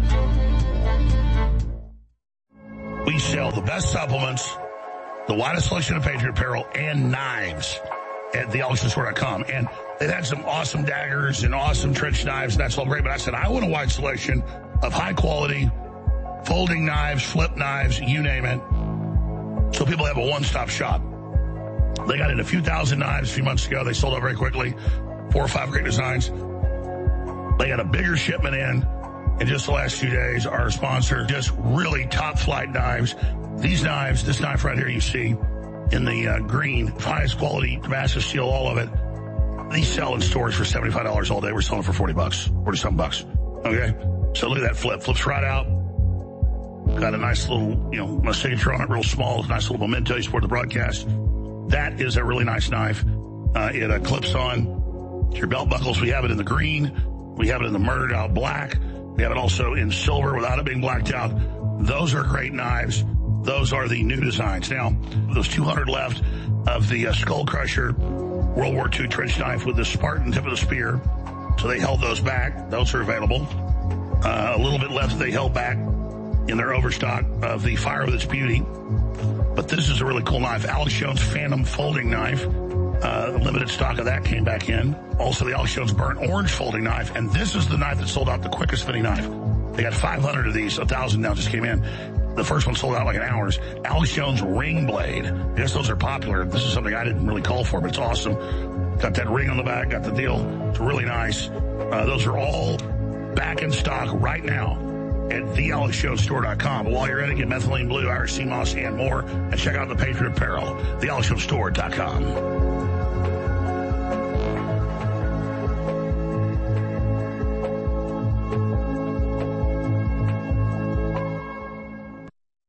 this. We sell the best supplements, the widest selection of Patriot apparel, and knives at the alex store dot com. And they've had some awesome daggers and awesome trench knives, and that's all great. But I said, I want a wide selection of high-quality folding knives, flip knives, you name it, so people have a one-stop shop. They got in a few thousand knives a few months ago. They sold out very quickly. Four or five great designs. They got a bigger shipment in in just the last few days. Our sponsor, just really top-flight knives. These knives, this knife right here you see in the uh, green, highest quality Damascus steel, all of it. These sell in stores for seventy-five dollars all day. We're selling for forty bucks, forty-something bucks. Okay? So look at that flip. Flips right out. Got a nice little, you know, my signature on it, real small. Nice little memento. You support the broadcast. That is a really nice knife. Uh, it uh, clips on to your belt buckles. We have it in the green. We have it in the murdered out black. We have it also in silver without it being blacked out. Those are great knives. Those are the new designs. Now, those two hundred left of the uh, Skull Crusher World War Two trench knife with the Spartan tip of the spear. So they held those back. Those are available. Uh, a little bit left they held back in their overstock of the Fire with Its Beauty. But this is a really cool knife. Alex Jones Phantom folding knife. Uh, limited stock of that came back in. Also the Alex Jones Burnt Orange folding knife. And this is the knife that sold out the quickest fitting knife. They got five hundred of these. one thousand now just came in. The first one sold out like in hours. Alex Jones ring blade. I guess those are popular. This is something I didn't really call for, but it's awesome. Got that ring on the back, got the deal. It's really nice. Uh, those are all back in stock right now at the alex jones store dot com. But while you're at it, get methylene blue, Irish sea moss, and more. And check out the Patriot Apparel, the alex jones store dot com.